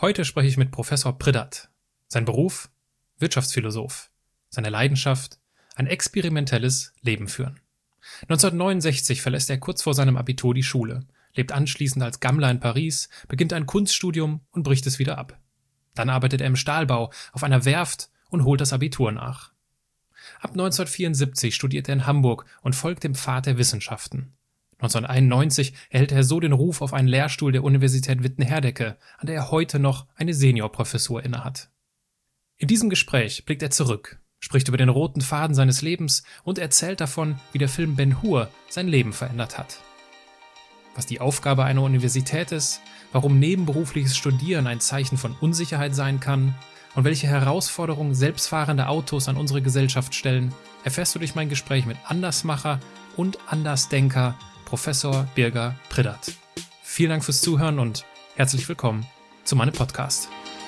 Heute spreche ich mit Professor Priddert. Sein Beruf? Wirtschaftsphilosoph. Seine Leidenschaft? Ein experimentelles Leben führen. 1969 verlässt er kurz vor seinem Abitur die Schule, lebt anschließend als Gammler in Paris, beginnt ein Kunststudium und bricht es wieder ab. Dann arbeitet er im Stahlbau, auf einer Werft und holt das Abitur nach. Ab 1974 studiert er in Hamburg und folgt dem Pfad der Wissenschaften. 1991 erhält er so den Ruf auf einen Lehrstuhl der Universität Witten-Herdecke, an der er heute noch eine Seniorprofessur innehat. In diesem Gespräch blickt er zurück, spricht über den roten Faden seines Lebens und erzählt davon, wie der Film Ben-Hur sein Leben verändert hat. Was die Aufgabe einer Universität ist, warum nebenberufliches Studieren ein Zeichen von Unsicherheit sein kann und welche Herausforderungen selbstfahrende Autos an unsere Gesellschaft stellen, erfährst du durch mein Gespräch mit Andersmacher und Andersdenker Professor Birger Priddert. Vielen Dank fürs Zuhören und herzlich willkommen zu meinem Podcast.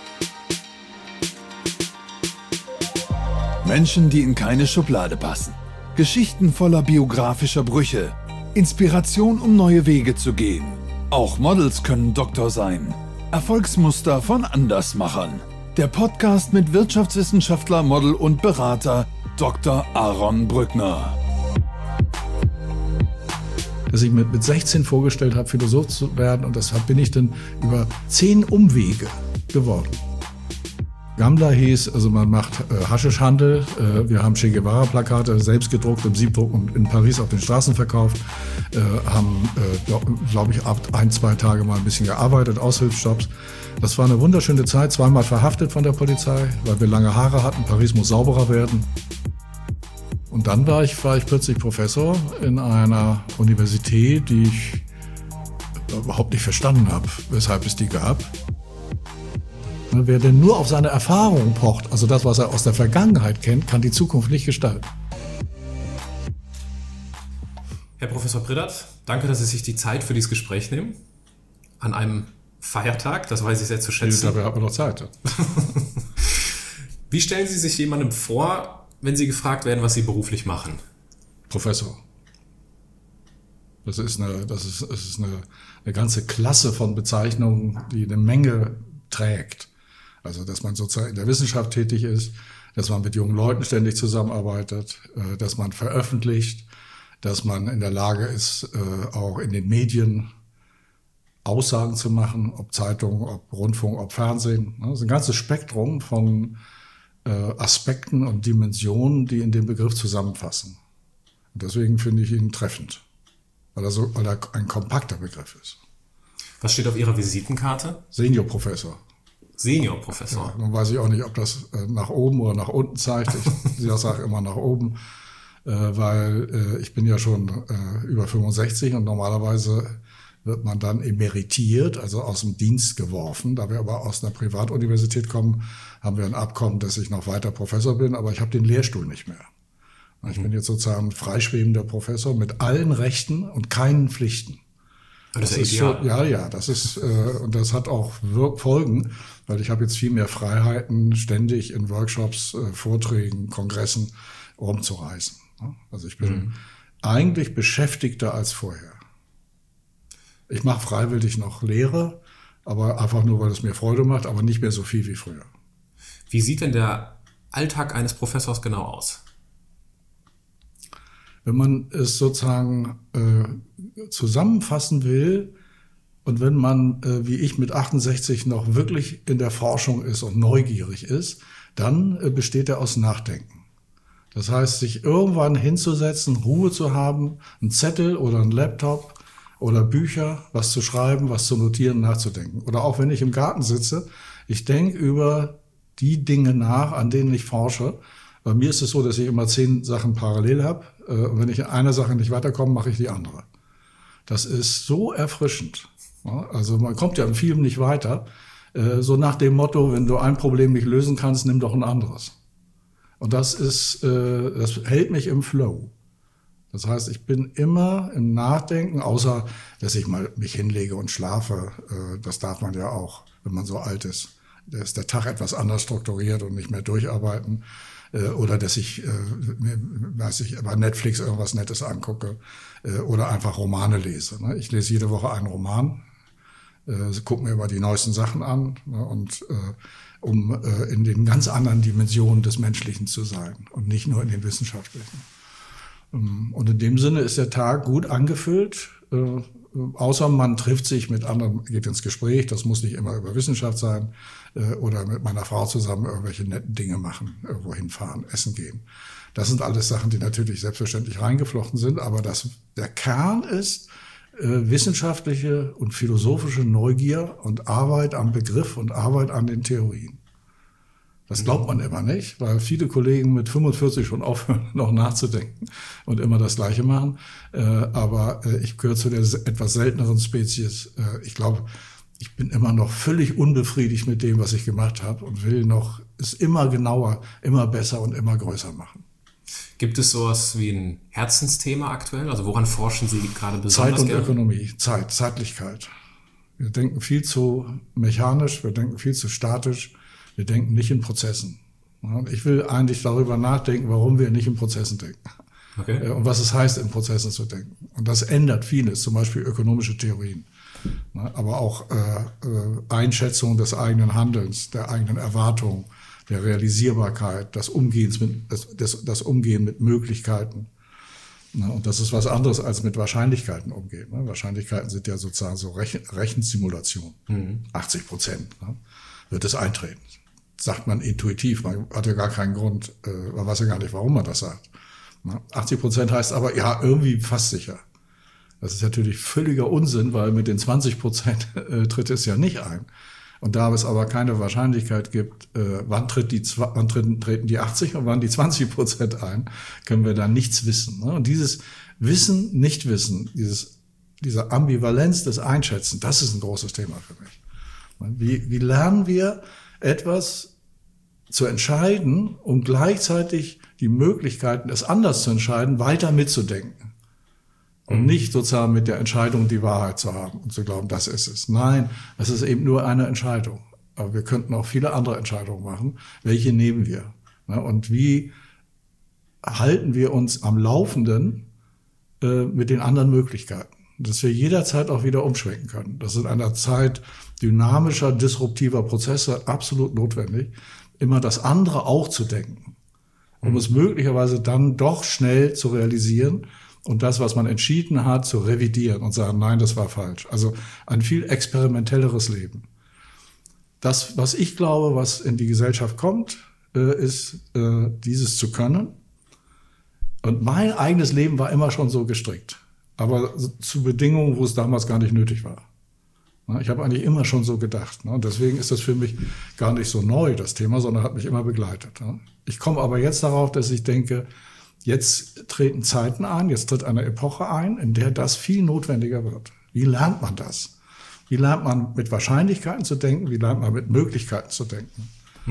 Menschen, die in keine Schublade passen. Geschichten voller biografischer Brüche. Inspiration, um neue Wege zu gehen. Auch Models können Doktor sein. Erfolgsmuster von Andersmachern. Der Podcast mit Wirtschaftswissenschaftler, Model und Berater Dr. Aaron Brückner. Dass ich mir mit 16 vorgestellt habe, Philosoph zu werden, und deshalb bin ich dann über 10 Umwege geworden. Gammler hieß, also man macht Haschischhandel. Wir haben Che Guevara-Plakate selbst gedruckt, im Siebdruck und in Paris auf den Straßen verkauft. Haben, glaube ich, 1-2 Tage mal ein bisschen gearbeitet, Aushilfsjobs. Das war eine wunderschöne Zeit, zweimal verhaftet von der Polizei, weil wir lange Haare hatten. Paris muss sauberer werden. Und dann war ich plötzlich Professor in einer Universität, die ich überhaupt nicht verstanden habe, weshalb es die gab. Wer denn nur auf seine Erfahrung pocht, also das, was er aus der Vergangenheit kennt, kann die Zukunft nicht gestalten. Herr Professor Priddert, danke, dass Sie sich die Zeit für dieses Gespräch nehmen. An einem Feiertag, das weiß ich sehr zu schätzen. Dabei hat man noch Zeit. Wie stellen Sie sich jemandem vor, wenn Sie gefragt werden, was Sie beruflich machen? Professor. Das ist eine ganze Klasse von Bezeichnungen, die eine Menge trägt. Also, dass man sozusagen in der Wissenschaft tätig ist, dass man mit jungen Leuten ständig zusammenarbeitet, dass man veröffentlicht, dass man in der Lage ist, auch in den Medien Aussagen zu machen, ob Zeitungen, ob Rundfunk, ob Fernsehen. Das ist ein ganzes Spektrum von Aspekten und Dimensionen, die in dem Begriff zusammenfassen. Und deswegen finde ich ihn treffend, weil er ein kompakter Begriff ist. Was steht auf Ihrer Visitenkarte? Seniorprofessor. Seniorprofessor. Ja, nun weiß ich auch nicht, ob das nach oben oder nach unten zeigt. Ich sage immer nach oben, weil ich bin ja schon über 65 und normalerweise wird man dann emeritiert, also aus dem Dienst geworfen. Da wir aber aus einer Privatuniversität kommen, haben wir ein Abkommen, dass ich noch weiter Professor bin, aber ich habe den Lehrstuhl nicht mehr. Ich bin jetzt sozusagen freischwebender Professor mit allen Rechten und keinen Pflichten. Das ist ideal. Schon, ja, das ist, und das hat auch Folgen, weil ich habe jetzt viel mehr Freiheiten, ständig in Workshops, Vorträgen, Kongressen rumzureisen. Also ich bin eigentlich beschäftigter als vorher. Ich mache freiwillig noch Lehre, aber einfach nur, weil es mir Freude macht, aber nicht mehr so viel wie früher. Wie sieht denn der Alltag eines Professors genau aus? Wenn man es sozusagen zusammenfassen will und wenn man, wie ich mit 68 noch wirklich in der Forschung ist und neugierig ist, dann besteht er aus Nachdenken. Das heißt, sich irgendwann hinzusetzen, Ruhe zu haben, einen Zettel oder einen Laptop oder Bücher, was zu schreiben, was zu notieren, nachzudenken. Oder auch wenn ich im Garten sitze, ich denke über die Dinge nach, an denen ich forsche. Bei mir ist es so, dass ich immer 10 Sachen parallel habe. Und wenn ich in einer Sache nicht weiterkomme, mache ich die andere. Das ist so erfrischend. Also man kommt ja in vielem nicht weiter. So nach dem Motto, wenn du ein Problem nicht lösen kannst, nimm doch ein anderes. Und das hält mich im Flow. Das heißt, ich bin immer im Nachdenken, außer dass ich mal mich hinlege und schlafe. Das darf man ja auch, wenn man so alt ist. Da ist der Tag etwas anders strukturiert und nicht mehr durcharbeiten. Oder dass ich bei Netflix irgendwas Nettes angucke oder einfach Romane lese. Ich lese jede Woche einen Roman. gucke mir immer die neuesten Sachen an, ne, und um in den ganz anderen Dimensionen des Menschlichen zu sein und nicht nur in den wissenschaftlichen. Und in dem Sinne ist der Tag gut angefüllt, außer man trifft sich mit anderen, geht ins Gespräch, das muss nicht immer über Wissenschaft sein, oder mit meiner Frau zusammen irgendwelche netten Dinge machen, irgendwo hinfahren, essen gehen. Das sind alles Sachen, die natürlich selbstverständlich reingeflochten sind, aber der Kern ist wissenschaftliche und philosophische Neugier und Arbeit am Begriff und Arbeit an den Theorien. Das glaubt man immer nicht, weil viele Kollegen mit 45 schon aufhören, noch nachzudenken und immer das Gleiche machen. Aber ich gehöre zu der etwas selteneren Spezies. Ich glaube, ich bin immer noch völlig unbefriedigt mit dem, was ich gemacht habe und will noch es immer genauer, immer besser und immer größer machen. Gibt es sowas wie ein Herzensthema aktuell? Also woran forschen Sie gerade besonders Zeit und gerne? Ökonomie, Zeitlichkeit. Wir denken viel zu mechanisch, wir denken viel zu statisch, wir denken nicht in Prozessen. Und ich will eigentlich darüber nachdenken, warum wir nicht in Prozessen denken. Okay. Und was es heißt, in Prozessen zu denken. Und das ändert vieles, zum Beispiel ökonomische Theorien. Aber auch Einschätzung des eigenen Handelns, der eigenen Erwartungen, der Realisierbarkeit, das Umgehen mit Möglichkeiten. Und das ist was anderes als mit Wahrscheinlichkeiten umgehen. Wahrscheinlichkeiten sind ja sozusagen so Rechensimulationen. 80% wird es eintreten. Sagt man intuitiv, man hat ja gar keinen Grund, man weiß ja gar nicht, warum man das sagt. 80% heißt aber, ja, irgendwie fast sicher. Das ist natürlich völliger Unsinn, weil mit den 20% tritt es ja nicht ein. Und da es aber keine Wahrscheinlichkeit gibt, wann treten die 80 und wann die 20% ein, können wir da nichts wissen. Und dieses Wissen, Nichtwissen, diese Ambivalenz des Einschätzen, das ist ein großes Thema für mich. Wie lernen wir etwas zu entscheiden und gleichzeitig die Möglichkeiten, es anders zu entscheiden, weiter mitzudenken? Und nicht sozusagen mit der Entscheidung die Wahrheit zu haben und zu glauben, das ist es. Nein, es ist eben nur eine Entscheidung. Aber wir könnten auch viele andere Entscheidungen machen. Welche nehmen wir? Und wie halten wir uns am Laufenden mit den anderen Möglichkeiten? Dass wir jederzeit auch wieder umschwenken können. Das ist in einer Zeit dynamischer, disruptiver Prozesse absolut notwendig, immer das andere auch zu denken, um es möglicherweise dann doch schnell zu realisieren und das, was man entschieden hat, zu revidieren und sagen, nein, das war falsch. Also ein viel experimentelleres Leben. Das, was ich glaube, was in die Gesellschaft kommt, ist dieses zu können. Und mein eigenes Leben war immer schon so gestrickt. Aber zu Bedingungen, wo es damals gar nicht nötig war. Ich habe eigentlich immer schon so gedacht. Und deswegen ist das für mich gar nicht so neu, das Thema, sondern hat mich immer begleitet. Ich komme aber jetzt darauf, dass ich denke, jetzt treten Zeiten ein, jetzt tritt eine Epoche ein, in der das viel notwendiger wird. Wie lernt man das? Wie lernt man mit Wahrscheinlichkeiten zu denken? Wie lernt man mit Möglichkeiten zu denken?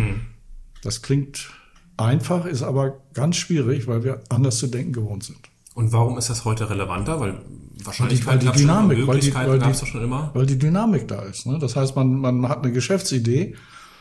Das klingt einfach, ist aber ganz schwierig, weil wir anders zu denken gewohnt sind. Und warum ist das heute relevanter? Weil Wahrscheinlichkeiten gab es schon immer, Möglichkeiten gab es doch schon immer. Weil die Dynamik da ist. Das heißt, man hat eine Geschäftsidee,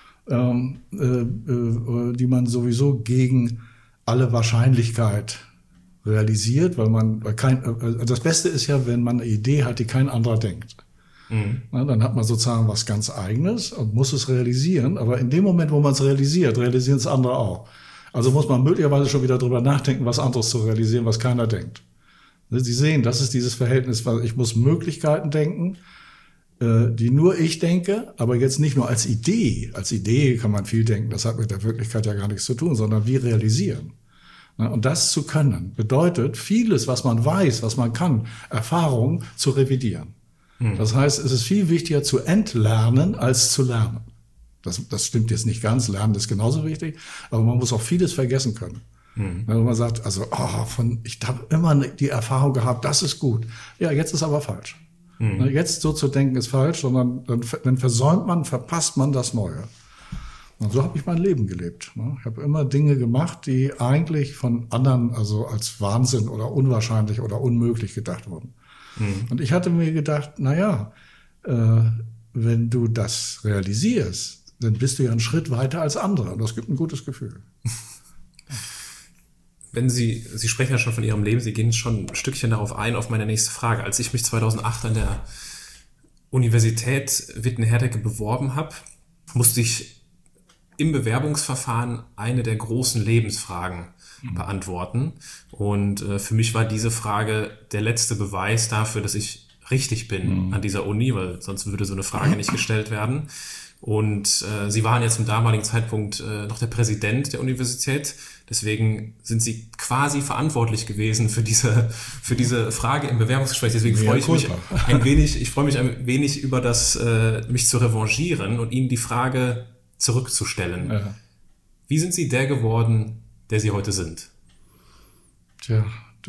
die man sowieso gegen alle Wahrscheinlichkeit realisiert, das Beste ist ja, wenn man eine Idee hat, die kein anderer denkt. Dann hat man sozusagen was ganz Eigenes und muss es realisieren, aber in dem Moment, wo man es realisieren es andere auch. Also muss man möglicherweise schon wieder drüber nachdenken, was anderes zu realisieren, was keiner denkt. Sie sehen, das ist dieses Verhältnis, weil ich muss Möglichkeiten denken, die nur ich denke, aber jetzt nicht nur als Idee. Als Idee kann man viel denken, das hat mit der Wirklichkeit ja gar nichts zu tun, sondern wie realisieren. Und das zu können, bedeutet vieles, was man weiß, was man kann, Erfahrungen zu revidieren. Das heißt, es ist viel wichtiger zu entlernen, als zu lernen. Das stimmt jetzt nicht ganz, Lernen ist genauso wichtig, aber man muss auch vieles vergessen können. Wenn man sagt, also ich habe immer die Erfahrung gehabt, das ist gut. Ja, jetzt ist aber falsch. Jetzt so zu denken ist falsch, sondern dann verpasst man das Neue. Und so habe ich mein Leben gelebt. Ich habe immer Dinge gemacht, die eigentlich von anderen also als Wahnsinn oder unwahrscheinlich oder unmöglich gedacht wurden. Und ich hatte mir gedacht, wenn du das realisierst, dann bist du ja einen Schritt weiter als andere. Und das gibt ein gutes Gefühl. Wenn Sie sprechen ja schon von Ihrem Leben, Sie gehen schon ein Stückchen darauf ein, auf meine nächste Frage. Als ich mich 2008 an der Universität Witten-Herdecke beworben habe, musste ich im Bewerbungsverfahren eine der großen Lebensfragen beantworten. Und für mich war diese Frage der letzte Beweis dafür, dass ich richtig bin an dieser Uni, weil sonst würde so eine Frage nicht gestellt werden. Und Sie waren ja zum damaligen Zeitpunkt noch der Präsident der Universität. Deswegen sind Sie quasi verantwortlich gewesen für diese Frage im Bewerbungsgespräch. Deswegen freue ich mich ein wenig über das, mich zu revanchieren und Ihnen die Frage zurückzustellen. Ja. Wie sind Sie der geworden, der Sie heute sind? Tja,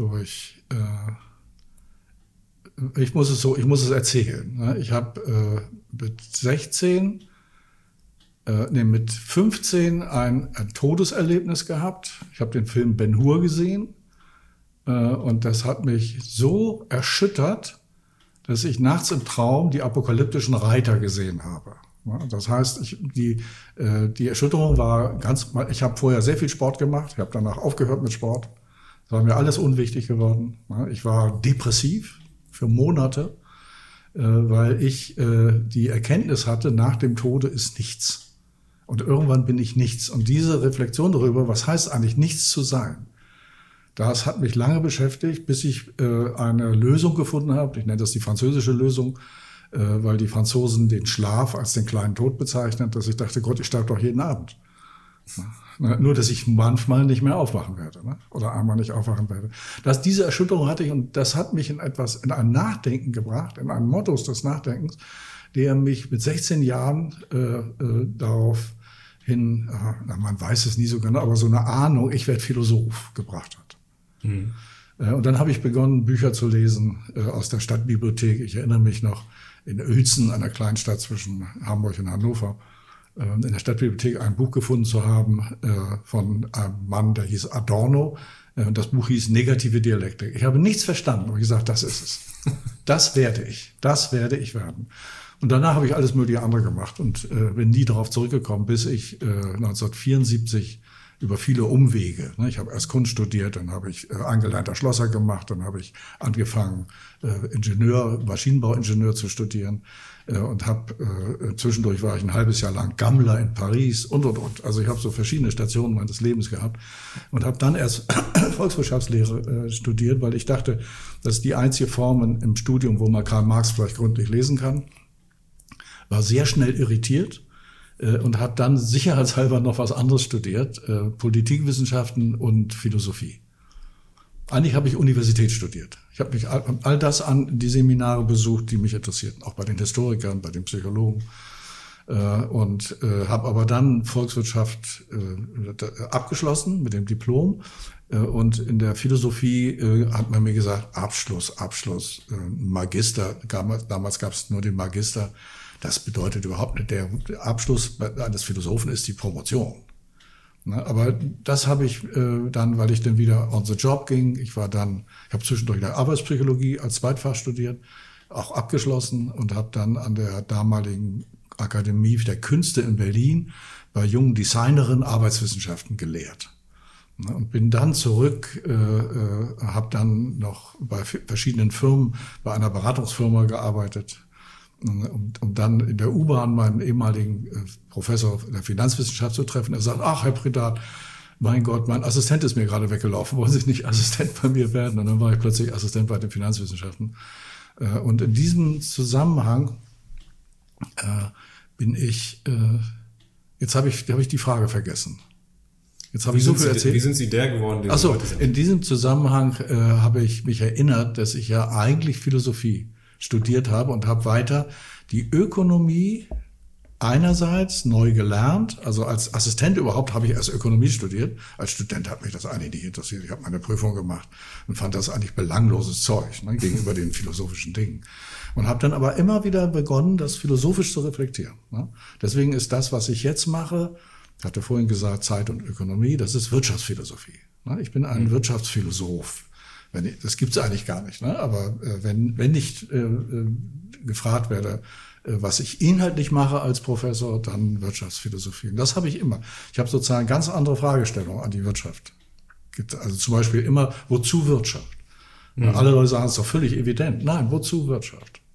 ich muss es erzählen. Ich habe mit 15 ein Todeserlebnis gehabt. Ich habe den Film Ben-Hur gesehen und das hat mich so erschüttert, dass ich nachts im Traum die apokalyptischen Reiter gesehen habe. Das heißt, die Erschütterung war ich habe vorher sehr viel Sport gemacht, ich habe danach aufgehört mit Sport. Das war mir alles unwichtig geworden. Ich war depressiv für Monate, weil ich die Erkenntnis hatte, nach dem Tode ist nichts. Und irgendwann bin ich nichts. Und diese Reflexion darüber, was heißt eigentlich nichts zu sein, das hat mich lange beschäftigt, bis ich eine Lösung gefunden habe. Ich nenne das die französische Lösung, weil die Franzosen den Schlaf als den kleinen Tod bezeichnen, dass ich dachte, Gott, ich sterbe doch jeden Abend. Nur, dass ich manchmal nicht mehr aufwachen werde, oder einmal nicht aufwachen werde. Diese Erschütterung hatte ich und das hat mich in ein Nachdenken gebracht, in einen Modus des Nachdenkens, der mich mit 16 Jahren darauf hin, man weiß es nie so genau, aber so eine Ahnung, ich werde Philosoph gebracht hat. Und dann habe ich begonnen, Bücher zu lesen aus der Stadtbibliothek. Ich erinnere mich noch in Uelzen, einer Kleinstadt zwischen Hamburg und Hannover, in der Stadtbibliothek ein Buch gefunden zu haben von einem Mann, der hieß Adorno. Das Buch hieß Negative Dialektik. Ich habe nichts verstanden und gesagt, das ist es. Das werde ich werden. Und danach habe ich alles mögliche andere gemacht und bin nie darauf zurückgekommen, bis ich 1974 über viele Umwege. Ich habe erst Kunst studiert, dann habe ich angelernter Schlosser gemacht, dann habe ich angefangen, Maschinenbauingenieur zu studieren und habe zwischendurch war ich ein halbes Jahr lang Gammler in Paris und. Also ich habe so verschiedene Stationen meines Lebens gehabt und habe dann erst Volkswirtschaftslehre studiert, weil ich dachte, das ist die einzige Form im Studium, wo man Karl Marx vielleicht gründlich lesen kann. War sehr schnell irritiert und habe dann sicherheitshalber noch was anderes studiert, Politikwissenschaften und Philosophie. Eigentlich habe ich Universität studiert. Ich habe mich all das an die Seminare besucht, die mich interessierten, auch bei den Historikern, bei den Psychologen. Und habe aber dann Volkswirtschaft abgeschlossen mit dem Diplom. Und in der Philosophie hat man mir gesagt, Abschluss, Magister. Damals gab es nur den Magister. Das bedeutet überhaupt nicht, der Abschluss eines Philosophen ist die Promotion. Aber das habe ich dann, weil ich dann wieder on the job ging. Ich habe zwischendurch in der Arbeitspsychologie als Zweitfach studiert, auch abgeschlossen und habe dann an der damaligen Akademie der Künste in Berlin bei jungen Designerinnen Arbeitswissenschaften gelehrt. Und bin dann zurück, habe dann noch bei verschiedenen Firmen, bei einer Beratungsfirma gearbeitet, um dann in der U-Bahn meinen ehemaligen Professor der Finanzwissenschaft zu treffen. Er sagt, ach, Herr Predat, mein Gott, mein Assistent ist mir gerade weggelaufen, wollen Sie nicht Assistent bei mir werden? Und dann war ich plötzlich Assistent bei den Finanzwissenschaften. Und in diesem Zusammenhang bin ich, jetzt habe ich die Frage vergessen. Jetzt habe ich so viel erzählt. Wie sind Sie der geworden, der Sie heute sind? In diesem Zusammenhang habe ich mich erinnert, dass ich ja eigentlich Philosophie studiert habe und habe weiter die Ökonomie einerseits neu gelernt. Also als Assistent überhaupt habe ich erst Ökonomie studiert. Als Student hat mich das eigentlich nicht interessiert. Ich habe meine Prüfung gemacht und fand das eigentlich belangloses Zeug gegenüber den philosophischen Dingen. Und habe dann aber immer wieder begonnen, das philosophisch zu reflektieren. Deswegen ist das, was ich jetzt mache, ich hatte vorhin gesagt, Zeit und Ökonomie, das ist Wirtschaftsphilosophie. Ich bin ein Wirtschaftsphilosoph. Das gibt's eigentlich gar nicht, aber wenn ich gefragt werde, was ich inhaltlich mache als Professor, dann Wirtschaftsphilosophie. Und das habe ich immer. Ich habe sozusagen ganz andere Fragestellungen an die Wirtschaft. Also zum Beispiel immer, wozu Wirtschaft? Alle Leute sagen, es ist doch völlig evident. Nein, wozu Wirtschaft?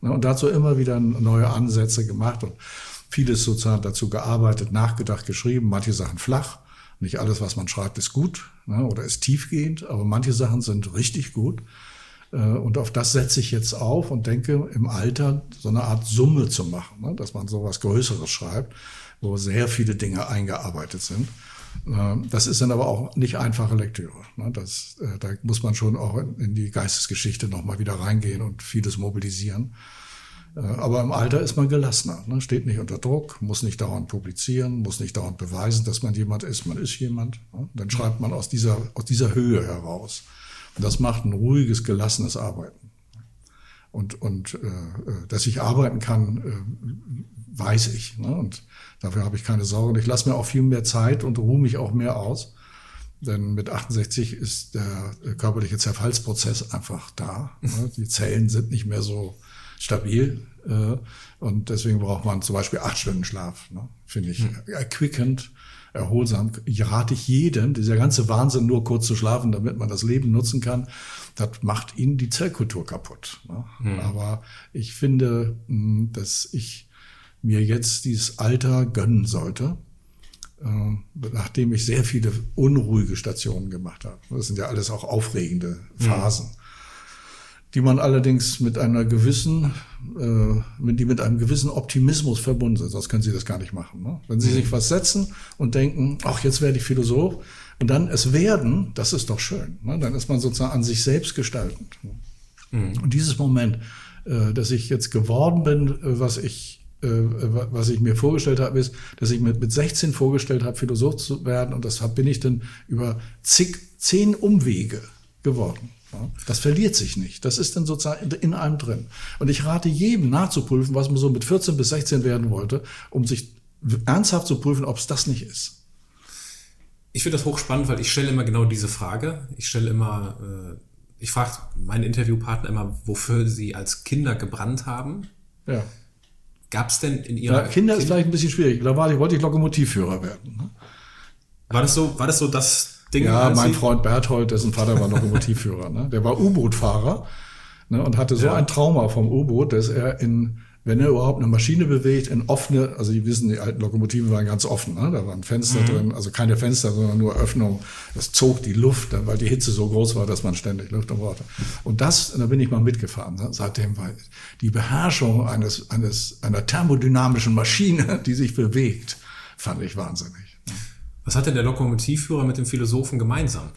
Und dazu immer wieder neue Ansätze gemacht und vieles sozusagen dazu gearbeitet, nachgedacht, geschrieben, manche Sachen flach. Nicht alles, was man schreibt, ist gut, ne, oder ist tiefgehend, aber manche Sachen sind richtig gut. Und auf das setze ich jetzt auf und denke, im Alter so eine Art Summe zu machen, ne, dass man sowas Größeres schreibt, wo sehr viele Dinge eingearbeitet sind. Das ist dann aber auch nicht einfache Lektüre. Ne, da muss man schon auch in die Geistesgeschichte nochmal wieder reingehen und vieles mobilisieren. Aber im Alter ist man gelassener, ne? Steht nicht unter Druck, muss nicht dauernd publizieren, muss nicht dauernd beweisen, dass man jemand ist. Man ist jemand. Ne? Dann schreibt man aus dieser Höhe heraus. Und das macht ein ruhiges, gelassenes Arbeiten. Und dass ich arbeiten kann, weiß ich. Ne? Und dafür habe ich keine Sorge. Ich lasse mir auch viel mehr Zeit und ruhe mich auch mehr aus. Denn mit 68 ist der körperliche Zerfallsprozess einfach da. Ne? Die Zellen sind nicht mehr so stabil, und deswegen braucht man zum Beispiel 8 Stunden Schlaf, ne? Finde ich erquickend, erholsam. Rate ich jedem, dieser ganze Wahnsinn, nur kurz zu schlafen, damit man das Leben nutzen kann, das macht ihnen die Zellkultur kaputt, ne? Aber ich finde, dass ich mir jetzt dieses Alter gönnen sollte, nachdem ich sehr viele unruhige Stationen gemacht habe. Das sind ja alles auch aufregende Phasen. Die man allerdings mit einem gewissen Optimismus verbunden sind. Sonst können Sie das gar nicht machen. Ne? Wenn Sie sich was setzen und denken, ach, jetzt werde ich Philosoph, und dann es werden, das ist doch schön. Ne? Dann ist man sozusagen an sich selbst gestaltend. Ne? Und dieses Moment, dass ich jetzt geworden bin, was ich mir vorgestellt habe, ist, dass ich mit 16 vorgestellt habe, Philosoph zu werden, und das bin ich dann über 10 Umwege geworden. Das verliert sich nicht. Das ist dann sozusagen in einem drin. Und ich rate jedem nachzuprüfen, was man so mit 14 bis 16 werden wollte, um sich ernsthaft zu prüfen, ob es das nicht ist. Ich finde das hochspannend, weil ich stelle immer genau diese Frage. Ich frage meinen Interviewpartner immer, wofür sie als Kinder gebrannt haben. Ja. Gab es denn in ihrer... Kinder ist vielleicht ein bisschen schwierig. Da wollte ich Lokomotivführer werden. Ne? War das so das Ding? Ja, mein Freund Berthold, dessen Vater war Lokomotivführer. Ne? Der war U-Boot-Fahrer, ne, und hatte so ein Trauma vom U-Boot, dass er wenn er überhaupt eine Maschine bewegt, in offene, also Sie wissen, die alten Lokomotiven waren ganz offen, ne? Da waren Fenster drin, also keine Fenster, sondern nur Öffnungen. Das zog die Luft, weil die Hitze so groß war, dass man ständig Luft brauchte. Und da bin ich mal mitgefahren. Ne? Seitdem war die Beherrschung einer thermodynamischen Maschine, die sich bewegt, fand ich wahnsinnig. Was hat denn der Lokomotivführer mit dem Philosophen gemeinsam?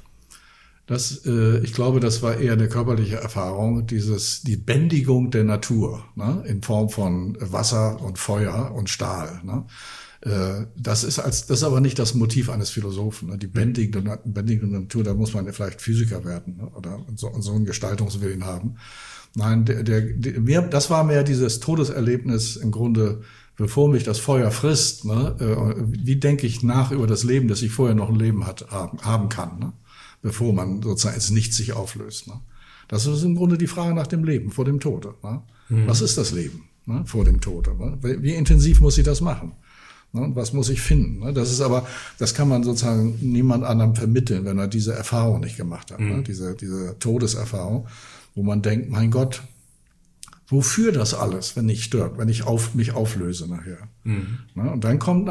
Ich glaube, das war eher eine körperliche Erfahrung, die Bändigung der Natur, ne, in Form von Wasser und Feuer und Stahl. Ne. Das ist aber nicht das Motiv eines Philosophen. Ne. Die bändigende Natur, da muss man vielleicht Physiker werden, ne, oder so einen Gestaltungswillen haben. Nein, das war mehr dieses Todeserlebnis im Grunde, bevor mich das Feuer frisst. Ne, wie denke ich nach über das Leben, dass ich vorher noch ein Leben haben kann, ne? Bevor man sozusagen ins Nichts sich auflöst. Ne? Das ist im Grunde die Frage nach dem Leben vor dem Tode. Ne? Was ist das Leben, ne, vor dem Tode? Ne? Wie intensiv muss ich das machen? Ne? Und was muss ich finden? Ne? Das kann man sozusagen niemand anderem vermitteln, wenn er diese Erfahrung nicht gemacht hat. Ne? Diese Todeserfahrung, wo man denkt, mein Gott, wofür das alles, wenn ich stirbt, wenn ich mich auflöse nachher? Ne? Und dann kommt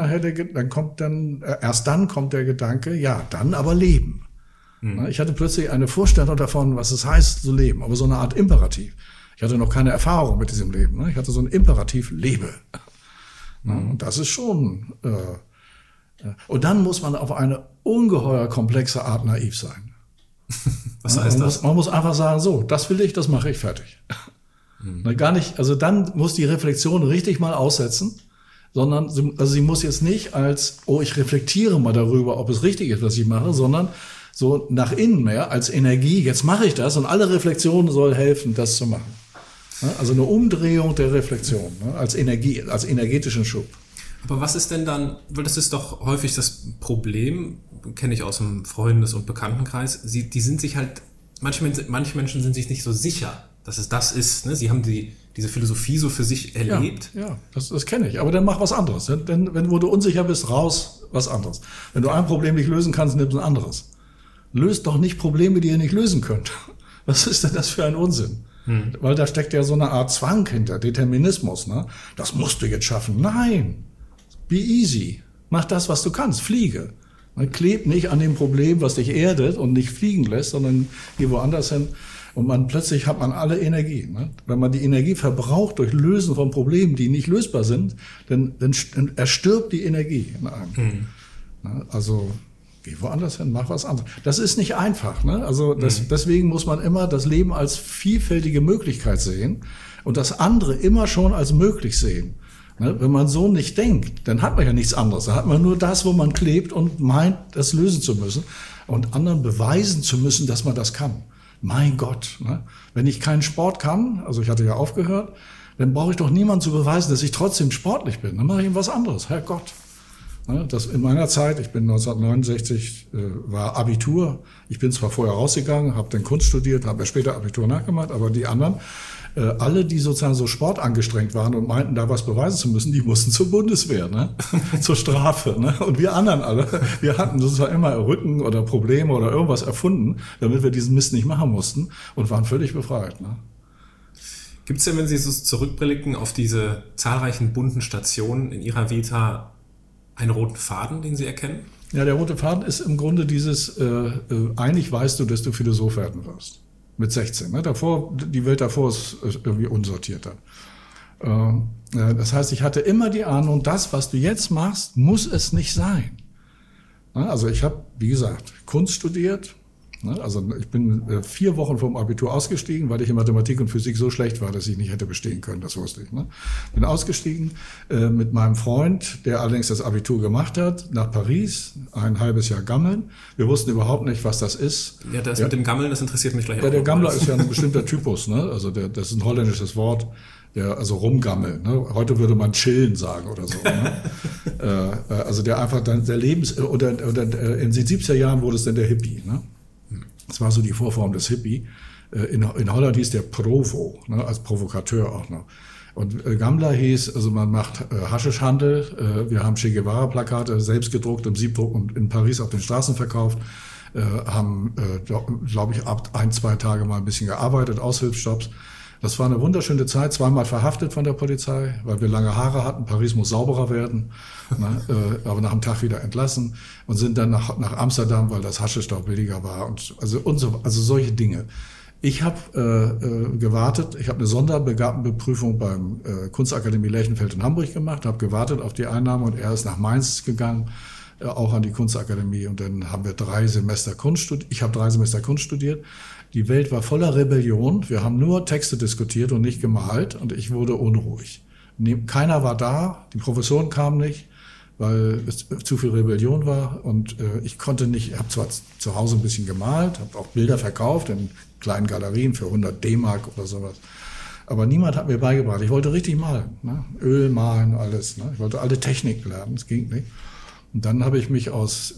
erst dann kommt der Gedanke, ja, dann aber leben. Ich hatte plötzlich eine Vorstellung davon, was es heißt zu leben, aber so eine Art Imperativ. Ich hatte noch keine Erfahrung mit diesem Leben. Ich hatte so ein Imperativ, lebe. Und das ist schon... Und dann muss man auf eine ungeheuer komplexe Art naiv sein. Was heißt das? Man muss einfach sagen, so, das will ich, das mache ich, fertig. Gar nicht, also dann muss die Reflexion richtig mal aussetzen, sondern sie muss jetzt nicht ich reflektiere mal darüber, ob es richtig ist, was ich mache, sondern so nach innen mehr als Energie, jetzt mache ich das, und alle Reflexion soll helfen, das zu machen. Also eine Umdrehung der Reflexion, als Energie, als energetischen Schub. Aber was ist denn dann, weil das ist doch häufig das Problem, kenne ich aus dem Freundes- und Bekanntenkreis, die sind sich halt, manche Menschen sind sich nicht so sicher, dass es das ist. Ne? Sie haben diese Philosophie so für sich erlebt. Ja, das kenne ich. Aber dann mach was anderes. Denn wo du unsicher bist, raus, was anderes. Wenn du ein Problem nicht lösen kannst, nimm ein anderes. Löst doch nicht Probleme, die ihr nicht lösen könnt. Was ist denn das für ein Unsinn? Weil da steckt ja so eine Art Zwang hinter, Determinismus. Ne? Das musst du jetzt schaffen. Nein, be easy. Mach das, was du kannst. Fliege. Kleb nicht an dem Problem, was dich erdet und nicht fliegen lässt, sondern geh woanders hin. Und plötzlich hat man alle Energie. Ne? Wenn man die Energie verbraucht durch Lösen von Problemen, die nicht lösbar sind, dann erstirbt die Energie in einem. Also geh woanders hin, mach was anderes. Das ist nicht einfach. Ne? Also deswegen muss man immer das Leben als vielfältige Möglichkeit sehen und das andere immer schon als möglich sehen. Ne? Wenn man so nicht denkt, dann hat man ja nichts anderes. Dann hat man nur das, wo man klebt und meint, das lösen zu müssen und anderen beweisen zu müssen, dass man das kann. Mein Gott, ne? Wenn ich keinen Sport kann, also ich hatte ja aufgehört, dann brauche ich doch niemandem zu beweisen, dass ich trotzdem sportlich bin. Dann mache ich ihm was anderes, Herrgott. Ne? Das in meiner Zeit, ich bin 1969, war Abitur. Ich bin zwar vorher rausgegangen, habe dann Kunst studiert, habe ja später Abitur nachgemacht, aber die anderen, alle, die sozusagen so sportangestrengt waren und meinten, da was beweisen zu müssen, die mussten zur Bundeswehr, ne? Zur Strafe. Ne? Und wir anderen alle, wir hatten sozusagen immer Rücken oder Probleme oder irgendwas erfunden, damit wir diesen Mist nicht machen mussten und waren völlig befreit. Ne? Gibt es denn, wenn Sie so zurückblicken auf diese zahlreichen bunten Stationen in Ihrer Vita, einen roten Faden, den Sie erkennen? Ja, der rote Faden ist im Grunde dieses, eigentlich weißt du, dass du Philosoph werden wirst. Mit 16. Ne? Die Welt davor ist irgendwie unsortierter. Das heißt, ich hatte immer die Ahnung, das, was du jetzt machst, muss es nicht sein. Also ich habe, wie gesagt, Kunst studiert. Also ich bin 4 Wochen vom Abitur ausgestiegen, weil ich in Mathematik und Physik so schlecht war, dass ich nicht hätte bestehen können, das wusste ich. Bin ausgestiegen mit meinem Freund, der allerdings das Abitur gemacht hat, nach Paris, ein halbes Jahr gammeln. Wir wussten überhaupt nicht, was das ist. Ja, das mit dem Gammeln, das interessiert mich gleich auch. Ja, der Gammler ist ja ein bestimmter Typus, ne? Also das ist ein holländisches Wort, also rumgammeln. Ne? Heute würde man chillen sagen oder so. Ne? Also der einfach dann der oder in den 70er Jahren wurde es dann der Hippie, ne? Das war so die Vorform des Hippie. In Holland hieß der Provo, ne, als Provokateur auch noch. Und Gammler hieß, also man macht Haschischhandel. Wir haben Che Guevara-Plakate selbst gedruckt, im Siebdruck und in Paris auf den Straßen verkauft. Haben, glaube ich, ab 1-2 Tage mal ein bisschen gearbeitet, Aushilfsjobs. Das war eine wunderschöne Zeit, 2-mal verhaftet von der Polizei, weil wir lange Haare hatten. Paris muss sauberer werden, ne, aber nach einem Tag wieder entlassen und sind dann nach Amsterdam, weil das Haschisch da billiger war also solche Dinge. Ich habe gewartet, ich habe eine Sonderbegabtenbeprüfung beim Kunstakademie Lerchenfeld in Hamburg gemacht, habe gewartet auf die Einnahme und er ist nach Mainz gegangen, auch an die Kunstakademie und dann haben wir 3 Semester Kunst studiert. Ich habe 3 Semester Kunst studiert. Die Welt war voller Rebellion. Wir haben nur Texte diskutiert und nicht gemalt und ich wurde unruhig. Keiner war da, die Professoren kamen nicht, weil es zu viel Rebellion war und ich konnte nicht, ich habe zwar zu Hause ein bisschen gemalt, habe auch Bilder verkauft in kleinen Galerien für 100 D-Mark oder sowas, aber niemand hat mir beigebracht. Ich wollte richtig malen, ne? Öl malen, alles. Ne? Ich wollte alle Techniken lernen, das ging nicht. Und dann habe ich mich aus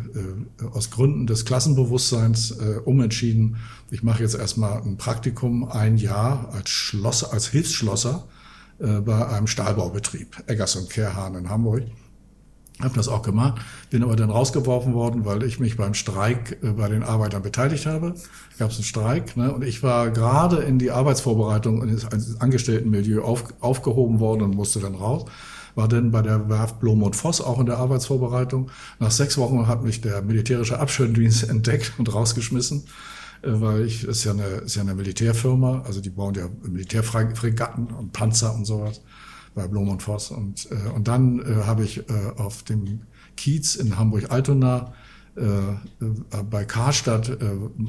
Gründen des Klassenbewusstseins umentschieden. Ich mache jetzt erstmal ein Praktikum, 1 Jahr als Hilfsschlosser bei einem Stahlbaubetrieb, Eggers und Kehrhahn in Hamburg. Habe das auch gemacht, bin aber dann rausgeworfen worden, weil ich mich beim Streik bei den Arbeitern beteiligt habe. Gab es einen Streik, ne? Und ich war gerade in die Arbeitsvorbereitung ins Angestelltenmilieu aufgehoben worden und musste dann raus. War dann bei der Werft Blom und Voss auch in der Arbeitsvorbereitung. Nach 6 Wochen hat mich der militärische Abschirmdienst entdeckt und rausgeschmissen, weil ist ja eine Militärfirma, also die bauen ja Militärfregatten und Panzer und sowas bei Blom und Voss. Und dann habe ich auf dem Kiez in Hamburg-Altona bei Karstadt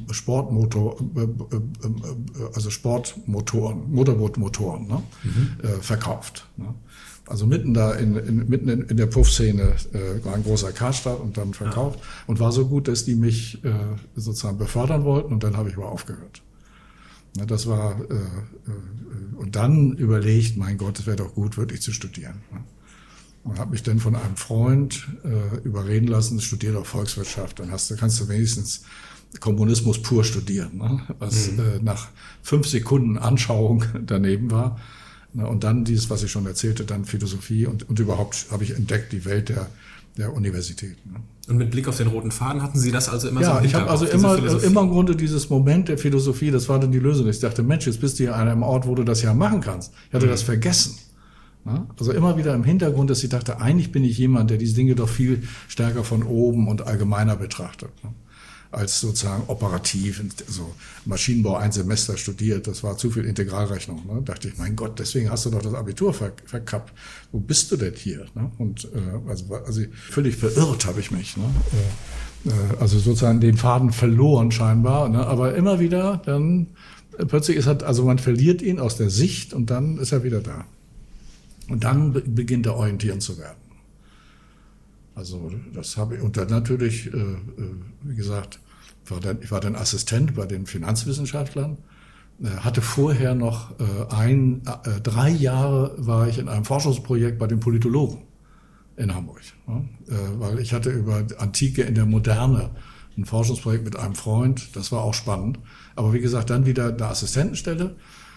Motorbootmotoren, ne? Verkauft. Ne? Also mitten in der Puffszene war ein großer Karstadt und dann verkauft und war so gut, dass die mich sozusagen befördern wollten und dann habe ich aber aufgehört. Ja, das war und dann überlegt, mein Gott, es wäre doch gut, wirklich zu studieren. Ne? Und habe mich dann von einem Freund überreden lassen, studier doch Volkswirtschaft, dann kannst du wenigstens Kommunismus pur studieren, ne? Was nach 5 Sekunden Anschauung daneben war. Und dann dieses, was ich schon erzählte, dann Philosophie und überhaupt habe ich entdeckt die Welt der Universität. Und mit Blick auf den roten Faden hatten Sie das also immer so im Ja, ich habe Hinterkopf, also immer im Grunde dieses Moment der Philosophie, das war dann die Lösung. Ich dachte, Mensch, jetzt bist du hier an einem Ort, wo du das ja machen kannst. Ich hatte das vergessen. Also immer wieder im Hintergrund, dass ich dachte, eigentlich bin ich jemand, der diese Dinge doch viel stärker von oben und allgemeiner betrachtet. Als sozusagen operativ, so Maschinenbau ein Semester studiert, das war zu viel Integralrechnung. Ne? Dachte ich, mein Gott, deswegen hast du doch das Abitur verkappt. Wo bist du denn hier? Ne? Und also völlig verirrt habe ich mich. Ne? Also sozusagen den Faden verloren scheinbar. Ne? Aber immer wieder, dann plötzlich also man verliert ihn aus der Sicht und dann ist er wieder da. Und dann beginnt er orientieren zu werden. Also das habe ich, und dann natürlich, wie gesagt, ich war dann Assistent bei den Finanzwissenschaftlern, hatte vorher noch 3 Jahre war ich in einem Forschungsprojekt bei den Politologen in Hamburg, weil ich hatte über Antike in der Moderne ein Forschungsprojekt mit einem Freund, das war auch spannend. Aber wie gesagt, dann wieder eine Assistentenstelle.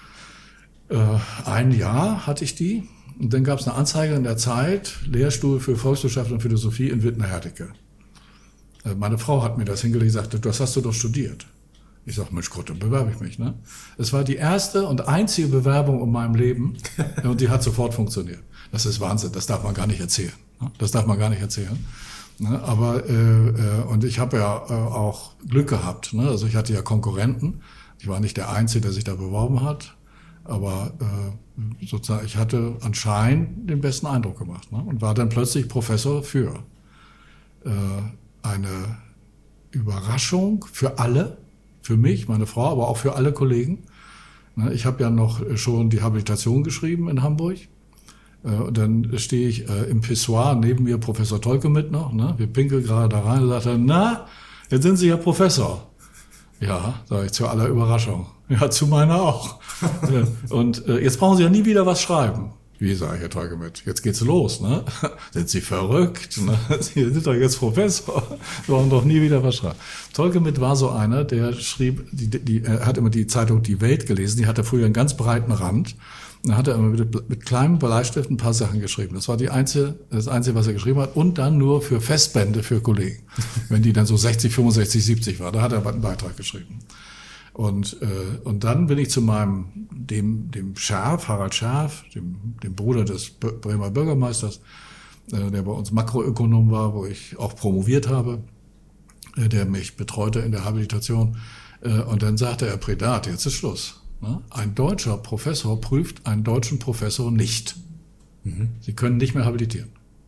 1 Jahr hatte ich die. Und dann gab es eine Anzeige in der Zeit, Lehrstuhl für Volkswirtschaft und Philosophie in Wittenherdecke. Meine Frau hat mir das hingelegt und sagte, das hast du doch studiert. Ich sage, Mensch Gott, dann bewerbe ich mich. Ne? Es war die erste und einzige Bewerbung in meinem Leben und die hat sofort funktioniert. Das ist Wahnsinn, das darf man gar nicht erzählen. Ne? Das darf man gar nicht erzählen. Ne? Aber und ich habe ja auch Glück gehabt. Ne? Also ich hatte ja Konkurrenten. Ich war nicht der Einzige, der sich da beworben hat. Aber sozusagen, ich hatte anscheinend den besten Eindruck gemacht, ne? Und war dann plötzlich Professor für eine Überraschung für alle, für mich, meine Frau, aber auch für alle Kollegen. Ne? Ich habe ja noch schon die Habilitation geschrieben in Hamburg. Und dann stehe ich im Pissoir, neben mir Professor Tolkemit noch. Ne? Wir pinkeln gerade da rein und sagt er, na, jetzt sind Sie ja Professor. Ja, sage ich zu aller Überraschung. Ja, zu meiner auch. Und jetzt brauchen Sie ja nie wieder was schreiben. Wie, sage ich, Herr Tolkemit, jetzt geht's los, ne? Sind Sie verrückt? Ne? Sie sind doch jetzt Professor. Sie brauchen doch nie wieder was schreiben. Tolkemit war so einer, der schrieb, er hat immer die Zeitung Die Welt gelesen, die hatte früher einen ganz breiten Rand. Dann hat er immer mit kleinem Bleistift ein paar Sachen geschrieben. Das war das Einzige, was er geschrieben hat. Und dann nur für Festbände für Kollegen. Wenn die dann so 60, 65, 70 war, da hat er einen Beitrag geschrieben. Und dann bin ich zu dem Scherf, Harald Scherf, dem Bruder des Bremer Bürgermeisters, der bei uns Makroökonom war, wo ich auch promoviert habe, der mich betreute in der Habilitation. Und dann sagte er, Predat, jetzt ist Schluss. Ein deutscher Professor prüft einen deutschen Professor nicht. Sie können nicht mehr habilitieren.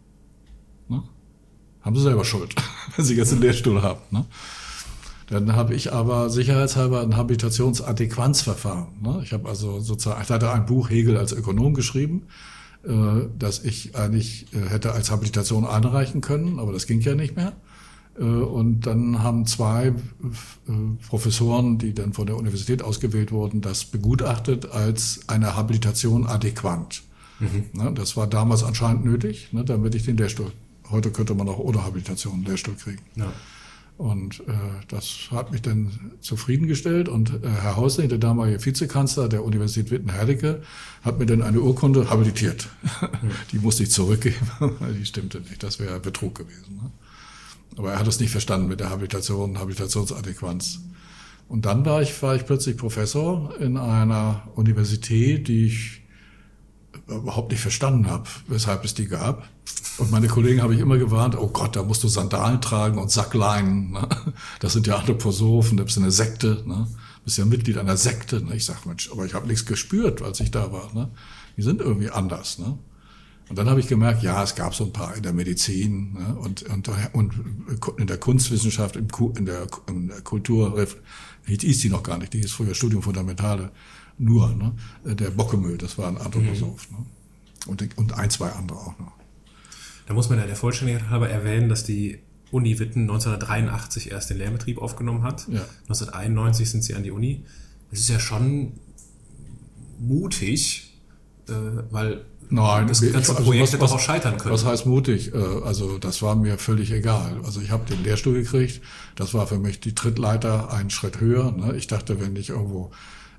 Haben Sie selber Schuld, wenn Sie jetzt einen Lehrstuhl haben. Dann habe ich aber sicherheitshalber ein Habilitationsadäquanzverfahren. Ich habe also sozusagen, ich hatte ein Buch Hegel als Ökonom geschrieben, das ich eigentlich hätte als Habilitation einreichen können, aber das ging ja nicht mehr. Und dann haben 2 Professoren, die dann von der Universität ausgewählt wurden, das begutachtet als eine Habilitation adäquant. Das war damals anscheinend nötig, damit ich den Lehrstuhl, heute könnte man auch ohne Habilitation einen Lehrstuhl kriegen. Ja. Und das hat mich dann zufriedengestellt. Und Herr Häusling, der damalige Vizekanzler der Universität Wittenherdecke, hat mir dann eine Urkunde habilitiert. Die musste ich zurückgeben, weil die stimmte nicht. Das wäre Betrug gewesen. Ne? Aber er hat es nicht verstanden mit der Habilitationsadäquanz. Und dann war ich plötzlich Professor in einer Universität, die ich überhaupt nicht verstanden habe, weshalb es die gab. Und meine Kollegen habe ich immer gewarnt, oh Gott, da musst du Sandalen tragen und Sackleinen. Ne? Das sind ja Anthroposophen, da bist du eine Sekte. Ne? Du bist ja Mitglied einer Sekte. Ne? Ich sag, Mensch, aber ich habe nichts gespürt, als ich da war. Ne? Die sind irgendwie anders. Ne? Und dann habe ich gemerkt, ja, es gab so ein paar in der Medizin, ne, und in der Kunstwissenschaft, in der Kultur, die hieß die noch gar nicht, die hieß früher Studium Fundamentale, nur, ne, der Bockemühl, das war ein Anthroposoph, ne, und 1, 2 andere auch noch. Da muss man ja der Vollständigkeit halber erwähnen, dass die Uni Witten 1983 erst den Lehrbetrieb aufgenommen hat. Ja. 1991 sind sie an die Uni. Das ist ja schon mutig, weil nein, das ganze Projekt hätte auch scheitern können. Was heißt mutig? Also das war mir völlig egal. Also ich habe den Lehrstuhl gekriegt. Das war für mich die Trittleiter einen Schritt höher. Ne? Ich dachte, wenn ich irgendwo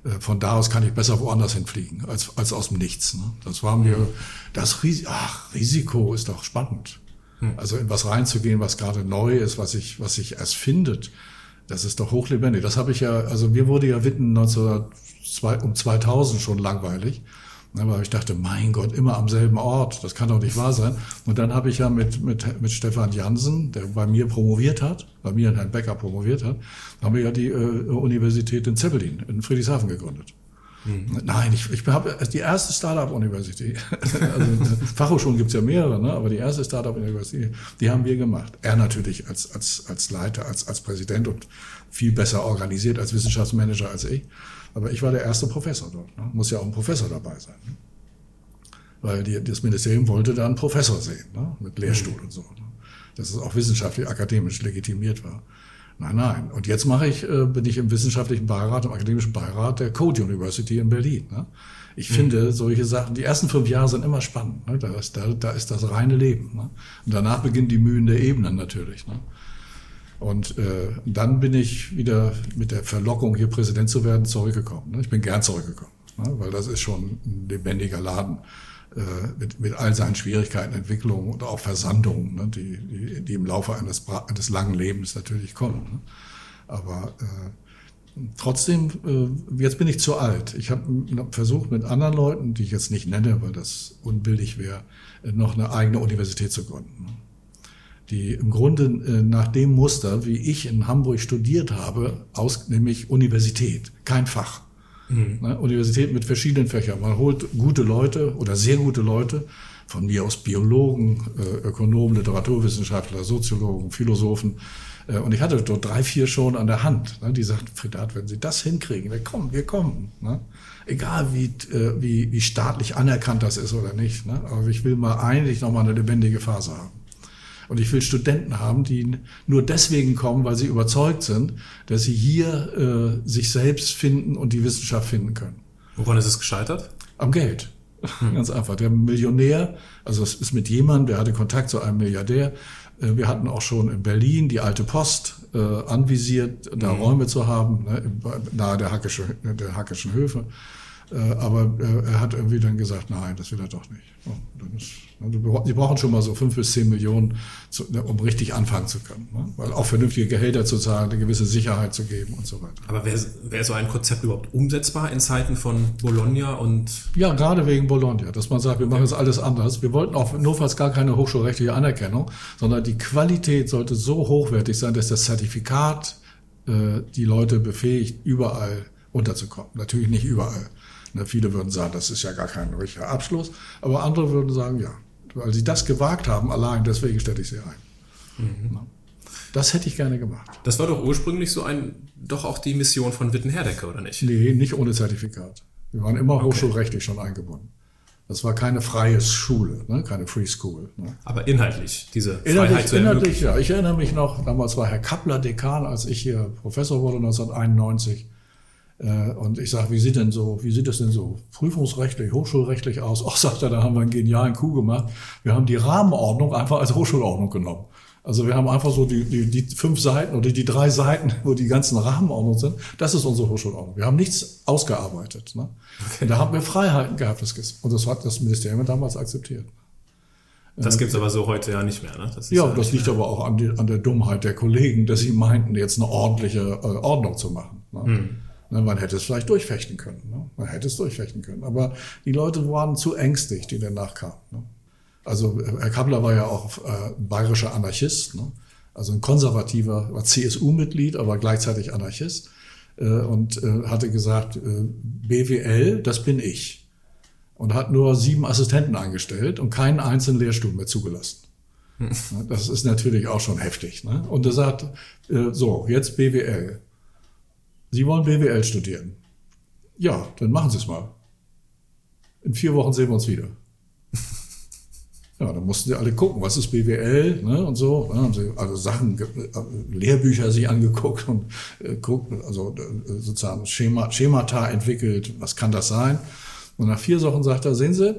Von da aus kann ich besser woanders hinfliegen, als aus dem Nichts. Ne? Das war mir, Risiko ist doch spannend. Also in was reinzugehen, was gerade neu ist, was sich erst findet, das ist doch hochlebendig. Das habe ich ja, also mir wurde ja Witten 2000 schon langweilig. Weil ich dachte, mein Gott, immer am selben Ort, das kann doch nicht wahr sein. Und dann habe ich ja mit Stefan Jansen, der bei mir promoviert hat, bei mir in Herrn Becker promoviert hat, haben wir ja die Universität in Zeppelin, in Friedrichshafen gegründet. Nein, ich habe die erste Start-up-Universität, also Fachhochschulen gibt's ja mehrere, ne? Aber die erste Start-up-Universität, die haben wir gemacht. Er natürlich als Leiter, als Präsident und viel besser organisiert als Wissenschaftsmanager als ich. Aber ich war der erste Professor dort. Ne? Muss ja auch ein Professor dabei sein. Ne? Weil das Ministerium wollte da einen Professor sehen, ne? Mit Lehrstuhl und so. Ne? Dass es auch wissenschaftlich, akademisch legitimiert war. Nein. Und jetzt bin ich im wissenschaftlichen Beirat, im akademischen Beirat der Code University in Berlin. Ne? Ich finde solche Sachen, die ersten 5 Jahre sind immer spannend. Ne? Da ist das reine Leben. Ne? Und danach beginnen die Mühen der Ebenen natürlich. Ne? Und dann bin ich wieder mit der Verlockung, hier Präsident zu werden, zurückgekommen. Ne? Ich bin gern zurückgekommen, ne? Weil das ist schon ein lebendiger Laden mit all seinen Schwierigkeiten, Entwicklungen und auch Versandungen, ne? die im Laufe eines langen Lebens natürlich kommen. Ne? Aber trotzdem, jetzt bin ich zu alt. Ich habe versucht, mit anderen Leuten, die ich jetzt nicht nenne, weil das unbillig wäre, noch eine eigene Universität zu gründen. Ne? Die im Grunde nach dem Muster, wie ich in Hamburg studiert habe, nämlich Universität, kein Fach. Ne? Universität mit verschiedenen Fächern. Man holt gute Leute oder sehr gute Leute, von mir aus Biologen, Ökonomen, Literaturwissenschaftler, Soziologen, Philosophen. Und ich hatte dort 3, 4 schon an der Hand. Ne? Die sagten, Friedat, wenn Sie das hinkriegen, wir kommen. Ne? Egal wie staatlich anerkannt das ist oder nicht. Ne? Aber ich will eigentlich noch mal eine lebendige Phase haben. Und ich will Studenten haben, die nur deswegen kommen, weil sie überzeugt sind, dass sie hier sich selbst finden und die Wissenschaft finden können. Woran ist es gescheitert? Am Geld. Ganz einfach. Der Millionär, also es ist mit jemandem, der hatte Kontakt zu einem Milliardär. Wir hatten auch schon in Berlin die Alte Post anvisiert, da Räume zu haben, ne, nahe der Hackischen Höfe. Aber er hat irgendwie dann gesagt, nein, das will er doch nicht. Sie brauchen schon mal so 5 bis 10 Millionen, um richtig anfangen zu können. Ne? Weil auch vernünftige Gehälter zu zahlen, eine gewisse Sicherheit zu geben und so weiter. Aber wäre so ein Konzept überhaupt umsetzbar in Zeiten von Bologna und... Ja, gerade wegen Bologna, dass man sagt, wir machen jetzt alles anders. Wir wollten auch notfalls gar keine hochschulrechtliche Anerkennung, sondern die Qualität sollte so hochwertig sein, dass das Zertifikat die Leute befähigt, überall unterzukommen. Natürlich nicht überall. Viele würden sagen, das ist ja gar kein richtiger Abschluss, aber andere würden sagen, ja, weil sie das gewagt haben, allein deswegen stelle ich sie ein. Das hätte ich gerne gemacht. Das war doch ursprünglich doch auch die Mission von Witten-Herdecke, oder nicht? Nee, nicht ohne Zertifikat. Wir waren immer hochschulrechtlich schon eingebunden. Das war keine freie Schule, ne? Keine Free School. Ne? Aber inhaltlich, diese Freiheit zu ermöglichen. Inhaltlich, ja. Ich erinnere mich noch, damals war Herr Kappler Dekan, als ich hier Professor wurde, 1991. Und ich sage, wie sieht das denn so prüfungsrechtlich, hochschulrechtlich aus? Ach, sagt er, da haben wir einen genialen Coup gemacht. Wir haben die Rahmenordnung einfach als Hochschulordnung genommen. Also wir haben einfach so die 5 Seiten oder die 3 Seiten, wo die ganzen Rahmenordnungen sind. Das ist unsere Hochschulordnung. Wir haben nichts ausgearbeitet. Ne? Okay. Und da haben wir Freiheiten gehabt. Und das hat das Ministerium damals akzeptiert. Das gibt's aber so heute ja nicht mehr. Ne? Das liegt aber auch an der Dummheit der Kollegen, dass sie meinten, jetzt eine ordentliche Ordnung zu machen. Ne? Man hätte es vielleicht durchfechten können. Ne? Aber die Leute waren zu ängstlich, die danach kamen. Ne? Also Herr Kappler war ja auch bayerischer Anarchist. Ne? Also ein konservativer, war CSU-Mitglied, aber gleichzeitig Anarchist. Und hatte gesagt, BWL, das bin ich. Und hat nur 7 Assistenten eingestellt und keinen einzelnen Lehrstuhl mehr zugelassen. Das ist natürlich auch schon heftig. Ne? Und er sagt, so, jetzt BWL. Sie wollen BWL studieren. Ja, dann machen Sie es mal. In 4 Wochen sehen wir uns wieder. Ja, dann mussten sie alle gucken, was ist BWL, ne, und so. Dann haben sie also Lehrbücher sich angeguckt und sozusagen Schemata entwickelt. Was kann das sein? Und nach 4 Wochen sagt er, sehen Sie,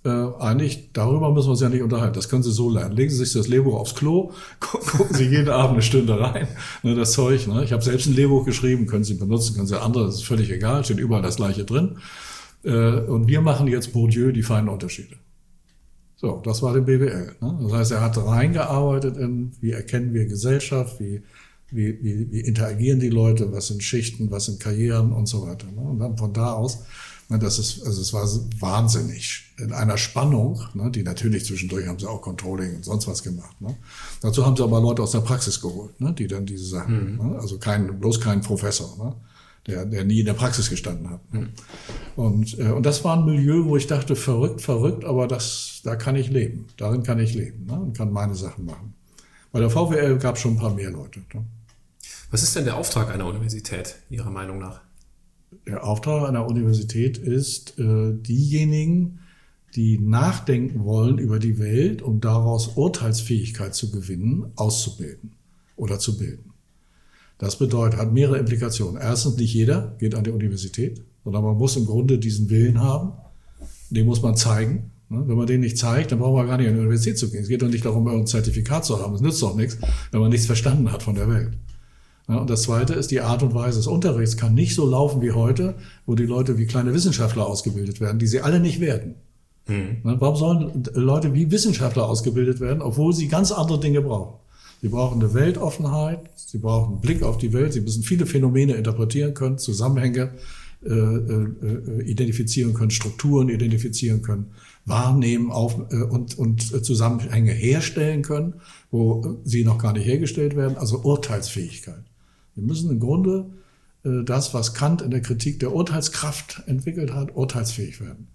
eigentlich, darüber müssen wir uns ja nicht unterhalten. Das können Sie so lernen. Legen Sie sich das Lehrbuch aufs Klo, gucken Sie jeden Abend eine Stunde rein. Ne, das Zeug, ne? Ich habe selbst ein Lehrbuch geschrieben, können Sie benutzen, können Sie andere, das ist völlig egal, steht überall das Gleiche drin. Und wir machen jetzt Bourdieu die feinen Unterschiede. So, das war der BWL. Ne? Das heißt, er hat reingearbeitet in, wie erkennen wir Gesellschaft, wie interagieren die Leute, was sind Schichten, was sind Karrieren und so weiter. Ne? Und dann von da aus, ne, es war wahnsinnig. In einer Spannung, ne, die natürlich zwischendurch haben sie auch Controlling und sonst was gemacht. Ne? Dazu haben sie aber Leute aus der Praxis geholt, ne, die dann diese Sachen, ne? Also bloß kein Professor, ne? Der nie in der Praxis gestanden hat. Ne? Und das war ein Milieu, wo ich dachte, verrückt, aber da kann ich leben. Darin kann ich leben, ne? Und kann meine Sachen machen. Bei der VWL gab es schon ein paar mehr Leute. Ne? Was ist denn der Auftrag einer Universität, Ihrer Meinung nach? Der Auftrag einer Universität ist, diejenigen, die nachdenken wollen über die Welt, um daraus Urteilsfähigkeit zu gewinnen, auszubilden oder zu bilden. Das bedeutet, hat mehrere Implikationen. Erstens, nicht jeder geht an die Universität, sondern man muss im Grunde diesen Willen haben. Den muss man zeigen. Wenn man den nicht zeigt, dann braucht man gar nicht an die Universität zu gehen. Es geht doch nicht darum, ein Zertifikat zu haben. Es nützt doch nichts, wenn man nichts verstanden hat von der Welt. Und das Zweite ist, die Art und Weise des Unterrichts kann nicht so laufen wie heute, wo die Leute wie kleine Wissenschaftler ausgebildet werden, die sie alle nicht werden. Warum sollen Leute wie Wissenschaftler ausgebildet werden, obwohl sie ganz andere Dinge brauchen? Sie brauchen eine Weltoffenheit, sie brauchen einen Blick auf die Welt, sie müssen viele Phänomene interpretieren können, Zusammenhänge identifizieren können, Strukturen identifizieren können, wahrnehmen und Zusammenhänge herstellen können, wo sie noch gar nicht hergestellt werden, also Urteilsfähigkeit. Wir müssen im Grunde das, was Kant in der Kritik der Urteilskraft entwickelt hat, urteilsfähig werden.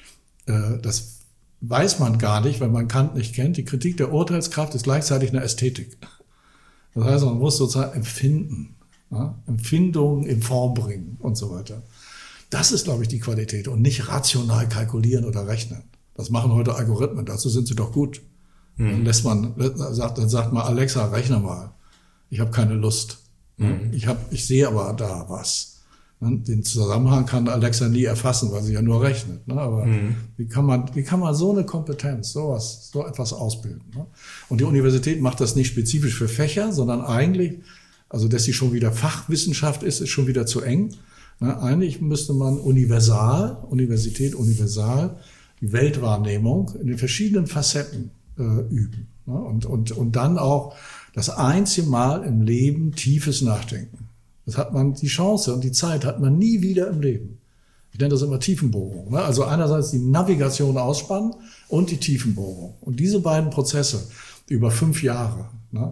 Das weiß man gar nicht, wenn man Kant nicht kennt. Die Kritik der Urteilskraft ist gleichzeitig eine Ästhetik. Das heißt, man muss sozusagen empfinden, ja? Empfindungen in Form bringen und so weiter. Das ist, glaube ich, die Qualität und nicht rational kalkulieren oder rechnen. Das machen heute Algorithmen, dazu sind sie doch gut. Dann sagt man, Alexa, rechne mal. Ich habe keine Lust. Ich sehe aber da was. Den Zusammenhang kann Alexa nie erfassen, weil sie ja nur rechnet. Aber wie kann man so eine Kompetenz, so etwas ausbilden? Und die Universität macht das nicht spezifisch für Fächer, sondern eigentlich, also dass sie schon wieder Fachwissenschaft ist schon wieder zu eng. Eigentlich müsste man Universität universal, die Weltwahrnehmung in den verschiedenen Facetten üben. Und dann auch das einzige Mal im Leben tiefes Nachdenken. Das hat man, die Chance und die Zeit hat man nie wieder im Leben. Ich nenne das immer Tiefenbohrung. Also einerseits die Navigation ausspannen und die Tiefenbohrung. Und diese beiden Prozesse über 5 Jahre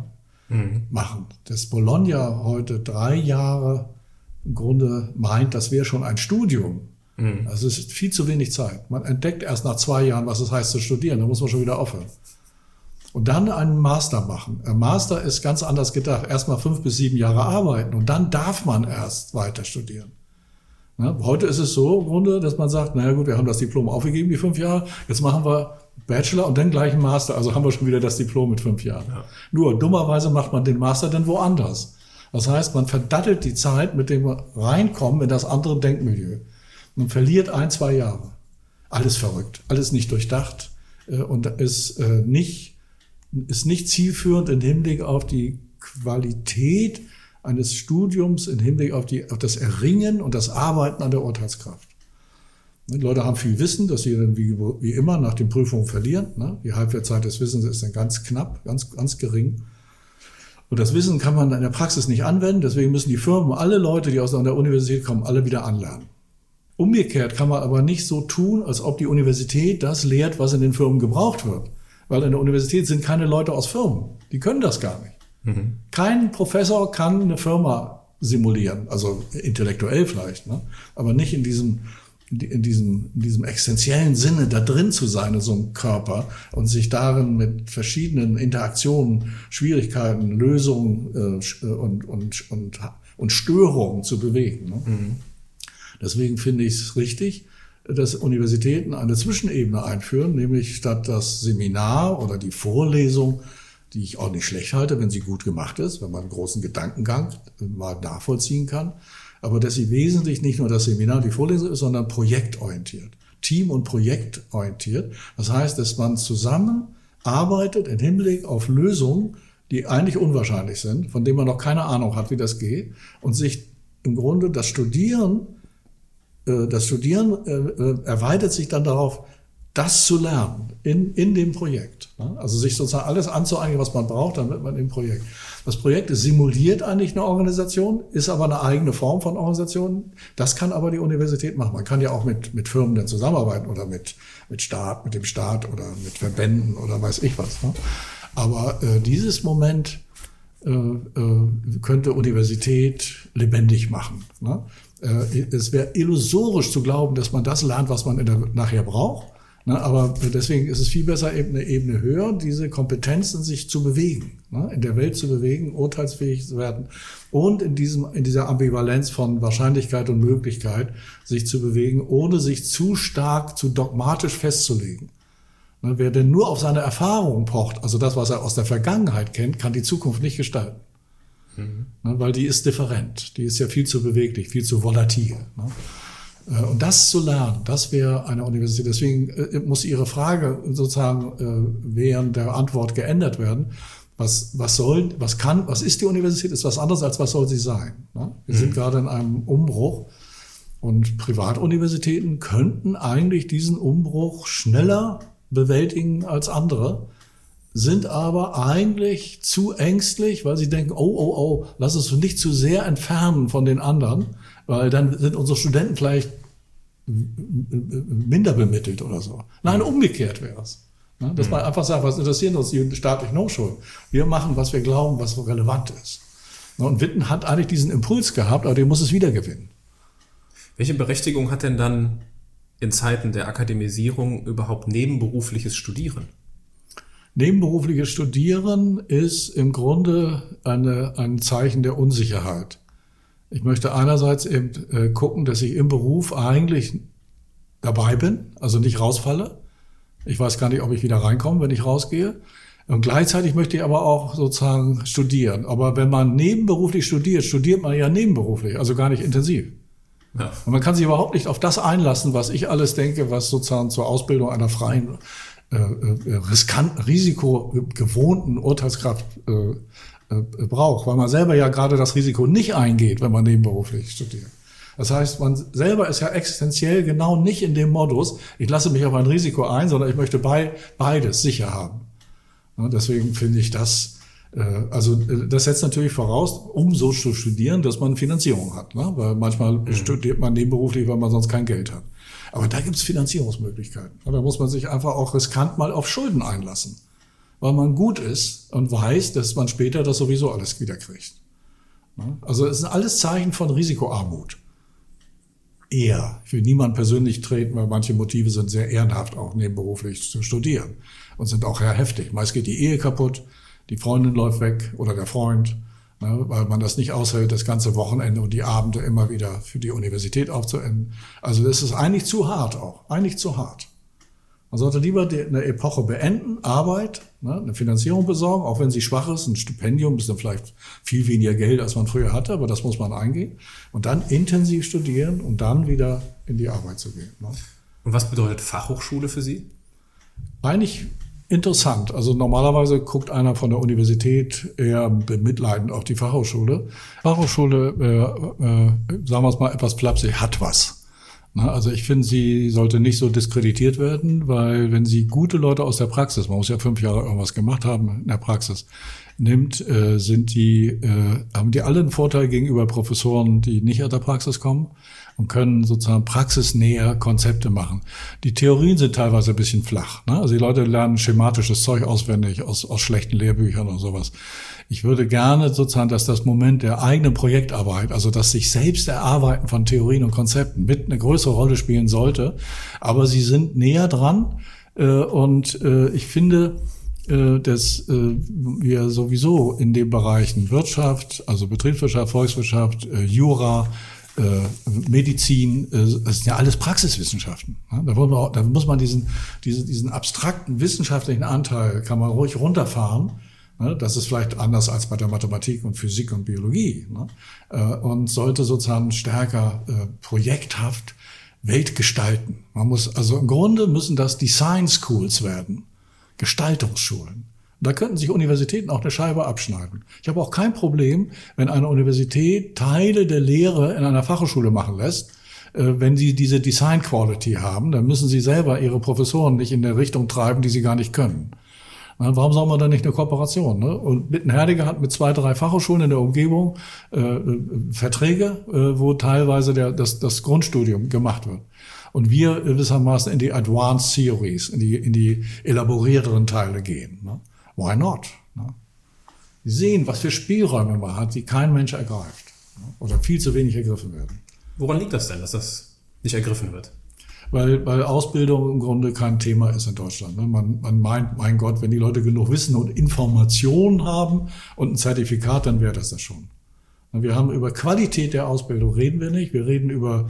machen. Das Bologna heute 3 Jahre im Grunde meint, das wäre schon ein Studium. Also es ist viel zu wenig Zeit. Man entdeckt erst nach 2 Jahren, was es heißt zu studieren. Da muss man schon wieder aufhören. Und dann einen Master machen. Ein Master ist ganz anders gedacht. Erstmal 5 bis 7 Jahre arbeiten und dann darf man erst weiter studieren. Heute ist es so im Grunde, dass man sagt, naja gut, wir haben das Diplom aufgegeben, die 5 Jahre, jetzt machen wir Bachelor und dann gleich einen Master. Also haben wir schon wieder das Diplom mit 5 Jahren. Ja. Nur dummerweise macht man den Master dann woanders. Das heißt, man verdattelt die Zeit mit dem Reinkommen in das andere Denkmilieu. Man verliert 1, 2 Jahre. Alles verrückt, alles nicht durchdacht und ist nicht zielführend im Hinblick auf die Qualität eines Studiums, im Hinblick auf das Erringen und das Arbeiten an der Urteilskraft. Die Leute haben viel Wissen, das sie dann wie immer nach den Prüfungen verlieren. Die Halbwertszeit des Wissens ist dann ganz knapp, ganz gering. Und das Wissen kann man in der Praxis nicht anwenden, deswegen müssen die Firmen, alle Leute, die aus der Universität kommen, alle wieder anlernen. Umgekehrt kann man aber nicht so tun, als ob die Universität das lehrt, was in den Firmen gebraucht wird. Weil in der Universität sind keine Leute aus Firmen. Die können das gar nicht. Kein Professor kann eine Firma simulieren, also intellektuell vielleicht, aber nicht in diesem existenziellen Sinne da drin zu sein in so einem Körper und sich darin mit verschiedenen Interaktionen, Schwierigkeiten, Lösungen und Störungen zu bewegen. Deswegen finde ich es richtig, dass Universitäten eine Zwischenebene einführen, nämlich statt das Seminar oder die Vorlesung, die ich auch nicht schlecht halte, wenn sie gut gemacht ist, wenn man einen großen Gedankengang mal nachvollziehen kann, aber dass sie wesentlich nicht nur das Seminar und die Vorlesung ist, sondern projektorientiert. team- und projektorientiert. Das heißt, dass man zusammenarbeitet im Hinblick auf Lösungen, die eigentlich unwahrscheinlich sind, von denen man noch keine Ahnung hat, wie das geht, und sich im Grunde das Studieren erweitert sich dann darauf, das zu lernen in dem Projekt. Also sich sozusagen alles anzueignen, was man braucht, dann wird man im Projekt. Das Projekt simuliert eigentlich eine Organisation, ist aber eine eigene Form von Organisation. Das kann aber die Universität machen. Man kann ja auch mit Firmen dann zusammenarbeiten oder mit dem Staat oder mit Verbänden oder weiß ich was. Aber dieses Moment könnte Universität lebendig machen. Es wäre illusorisch zu glauben, dass man das lernt, was man nachher braucht. Aber deswegen ist es viel besser, eben eine Ebene höher, diese Kompetenzen sich zu bewegen, in der Welt zu bewegen, urteilsfähig zu werden und in dieser Ambivalenz von Wahrscheinlichkeit und Möglichkeit sich zu bewegen, ohne sich zu stark, zu dogmatisch festzulegen. Wer denn nur auf seine Erfahrungen pocht, also das, was er aus der Vergangenheit kennt, kann die Zukunft nicht gestalten. Weil die ist different, die ist ja viel zu beweglich, viel zu volatil. Und das zu lernen, das wäre eine Universität. Deswegen muss Ihre Frage sozusagen während der Antwort geändert werden. Was ist die Universität? Ist was anderes als was soll sie sein? Wir sind gerade in einem Umbruch und Privatuniversitäten könnten eigentlich diesen Umbruch schneller bewältigen als andere, sind aber eigentlich zu ängstlich, weil sie denken, oh, lass uns nicht zu sehr entfernen von den anderen, weil dann sind unsere Studenten vielleicht minder bemittelt oder so. Nein, umgekehrt wäre es. Dass man einfach sagt, was interessieren uns die staatlichen Hochschulen? Wir machen, was wir glauben, was so relevant ist. Und Witten hat eigentlich diesen Impuls gehabt, aber den muss es wieder gewinnen. Welche Berechtigung hat denn dann in Zeiten der Akademisierung überhaupt nebenberufliches Studieren? Nebenberufliches Studieren ist im Grunde ein Zeichen der Unsicherheit. Ich möchte einerseits eben gucken, dass ich im Beruf eigentlich dabei bin, also nicht rausfalle. Ich weiß gar nicht, ob ich wieder reinkomme, wenn ich rausgehe. Und gleichzeitig möchte ich aber auch sozusagen studieren. Aber wenn man nebenberuflich studiert, studiert man ja nebenberuflich, also gar nicht intensiv. Ja. Und man kann sich überhaupt nicht auf das einlassen, was ich alles denke, was sozusagen zur Ausbildung einer freien, riskanten, risikogewohnten Urteilskraft braucht, weil man selber ja gerade das Risiko nicht eingeht, wenn man nebenberuflich studiert. Das heißt, man selber ist ja existenziell genau nicht in dem Modus, ich lasse mich auf ein Risiko ein, sondern ich möchte beides sicher haben. Deswegen finde ich das, das setzt natürlich voraus, um so zu studieren, dass man Finanzierung hat. Weil manchmal studiert man nebenberuflich, weil man sonst kein Geld hat. Aber da gibt es Finanzierungsmöglichkeiten. Da muss man sich einfach auch riskant mal auf Schulden einlassen, weil man gut ist und weiß, dass man später das sowieso alles wiederkriegt. Also es sind alles Zeichen von Risikoarmut. Eher. Ich will niemand persönlich treten, weil manche Motive sind sehr ehrenhaft, auch nebenberuflich zu studieren und sind auch sehr heftig. Meist geht die Ehe kaputt, die Freundin läuft weg oder der Freund, weil man das nicht aushält, das ganze Wochenende und die Abende immer wieder für die Universität aufzuenden. Also das ist eigentlich zu hart auch, eigentlich zu hart. Man sollte lieber eine Epoche beenden, Arbeit, eine Finanzierung besorgen, auch wenn sie schwach ist, ein Stipendium, ist dann vielleicht viel weniger Geld, als man früher hatte, aber das muss man eingehen. Und dann intensiv studieren und dann wieder in die Arbeit zu gehen. Und was bedeutet Fachhochschule für Sie? Eigentlich interessant. Also normalerweise guckt einer von der Universität eher bemitleidend auf die Fachhochschule. Fachhochschule, sagen wir es mal etwas flapsig, hat was. Also ich finde, sie sollte nicht so diskreditiert werden, weil wenn sie gute Leute aus der Praxis, man muss ja 5 Jahre irgendwas gemacht haben in der Praxis, nimmt, haben die alle einen Vorteil gegenüber Professoren, die nicht aus der Praxis kommen und können sozusagen praxisnäher Konzepte machen. Die Theorien sind teilweise ein bisschen flach. Also die Leute lernen schematisches Zeug auswendig aus schlechten Lehrbüchern oder sowas. Ich würde gerne sozusagen, dass das Moment der eigenen Projektarbeit, also das sich selbst erarbeiten von Theorien und Konzepten mit eine größere Rolle spielen sollte. Aber sie sind näher dran und ich finde, dass wir sowieso in den Bereichen Wirtschaft, also Betriebswirtschaft, Volkswirtschaft, Jura, Medizin, das sind ja alles Praxiswissenschaften. Da muss man diesen abstrakten wissenschaftlichen Anteil, kann man ruhig runterfahren. Das ist vielleicht anders als bei der Mathematik und Physik und Biologie. Und sollte sozusagen stärker projekthaft Welt gestalten. Also im Grunde müssen das Design Schools werden. Gestaltungsschulen. Da könnten sich Universitäten auch eine Scheibe abschneiden. Ich habe auch kein Problem, wenn eine Universität Teile der Lehre in einer Fachhochschule machen lässt. Wenn sie diese Design Quality haben, dann müssen sie selber ihre Professoren nicht in der Richtung treiben, die sie gar nicht können. Warum soll man da nicht eine Kooperation? Ne? Und Wittenherdecke hat mit 2, 3 Fachhochschulen in der Umgebung Verträge, wo teilweise das Grundstudium gemacht wird. Und wir gewissermaßen in die Advanced Theories, in die elaborierteren Teile gehen. Ne? Why not? Ne? Sie sehen, was für Spielräume man hat, die kein Mensch ergreift. Ne? Oder viel zu wenig ergriffen werden. Woran liegt das denn, dass das nicht ergriffen wird? Weil Ausbildung im Grunde kein Thema ist in Deutschland. Man meint, mein Gott, wenn die Leute genug Wissen und Informationen haben und ein Zertifikat, dann wäre das schon. Wir haben über Qualität der Ausbildung reden wir nicht. Wir reden über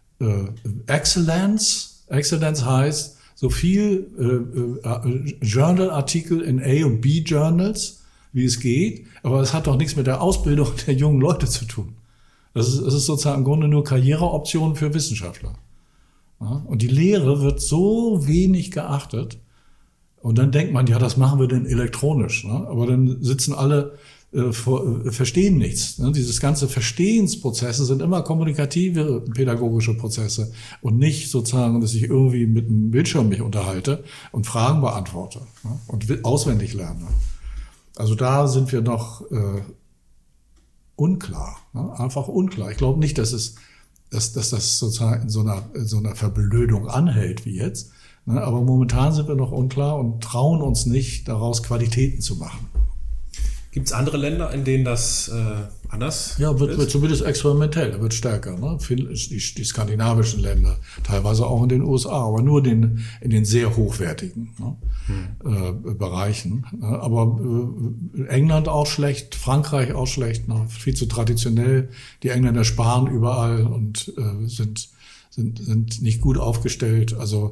Excellence. Excellence heißt, so viel Journal-Artikel in A- und B-Journals, wie es geht. Aber es hat doch nichts mit der Ausbildung der jungen Leute zu tun. Das ist sozusagen im Grunde nur Karriereoptionen für Wissenschaftler. Ja, und die Lehre wird so wenig geachtet. Und dann denkt man, ja, das machen wir denn elektronisch. Ne? Aber dann sitzen alle, verstehen nichts. Ne? Dieses ganze Verstehensprozesse sind immer kommunikative pädagogische Prozesse und nicht sozusagen, dass ich irgendwie mit einem Bildschirm mich unterhalte und Fragen beantworte, ne? Und auswendig lerne. Also da sind wir noch unklar, ne? Einfach unklar. Ich glaube nicht, dass das sozusagen in so einer Verblödung anhält wie jetzt. Ne? Aber momentan sind wir noch unklar und trauen uns nicht, daraus Qualitäten zu machen. Gibt es andere Länder, in denen das anders wird zumindest experimentell, wird stärker. Ne? Die skandinavischen Länder, teilweise auch in den USA, aber nur in den sehr hochwertigen Bereichen. Aber England auch schlecht, Frankreich auch schlecht, ne? Viel zu traditionell. Die Engländer sparen überall und sind nicht gut aufgestellt. Also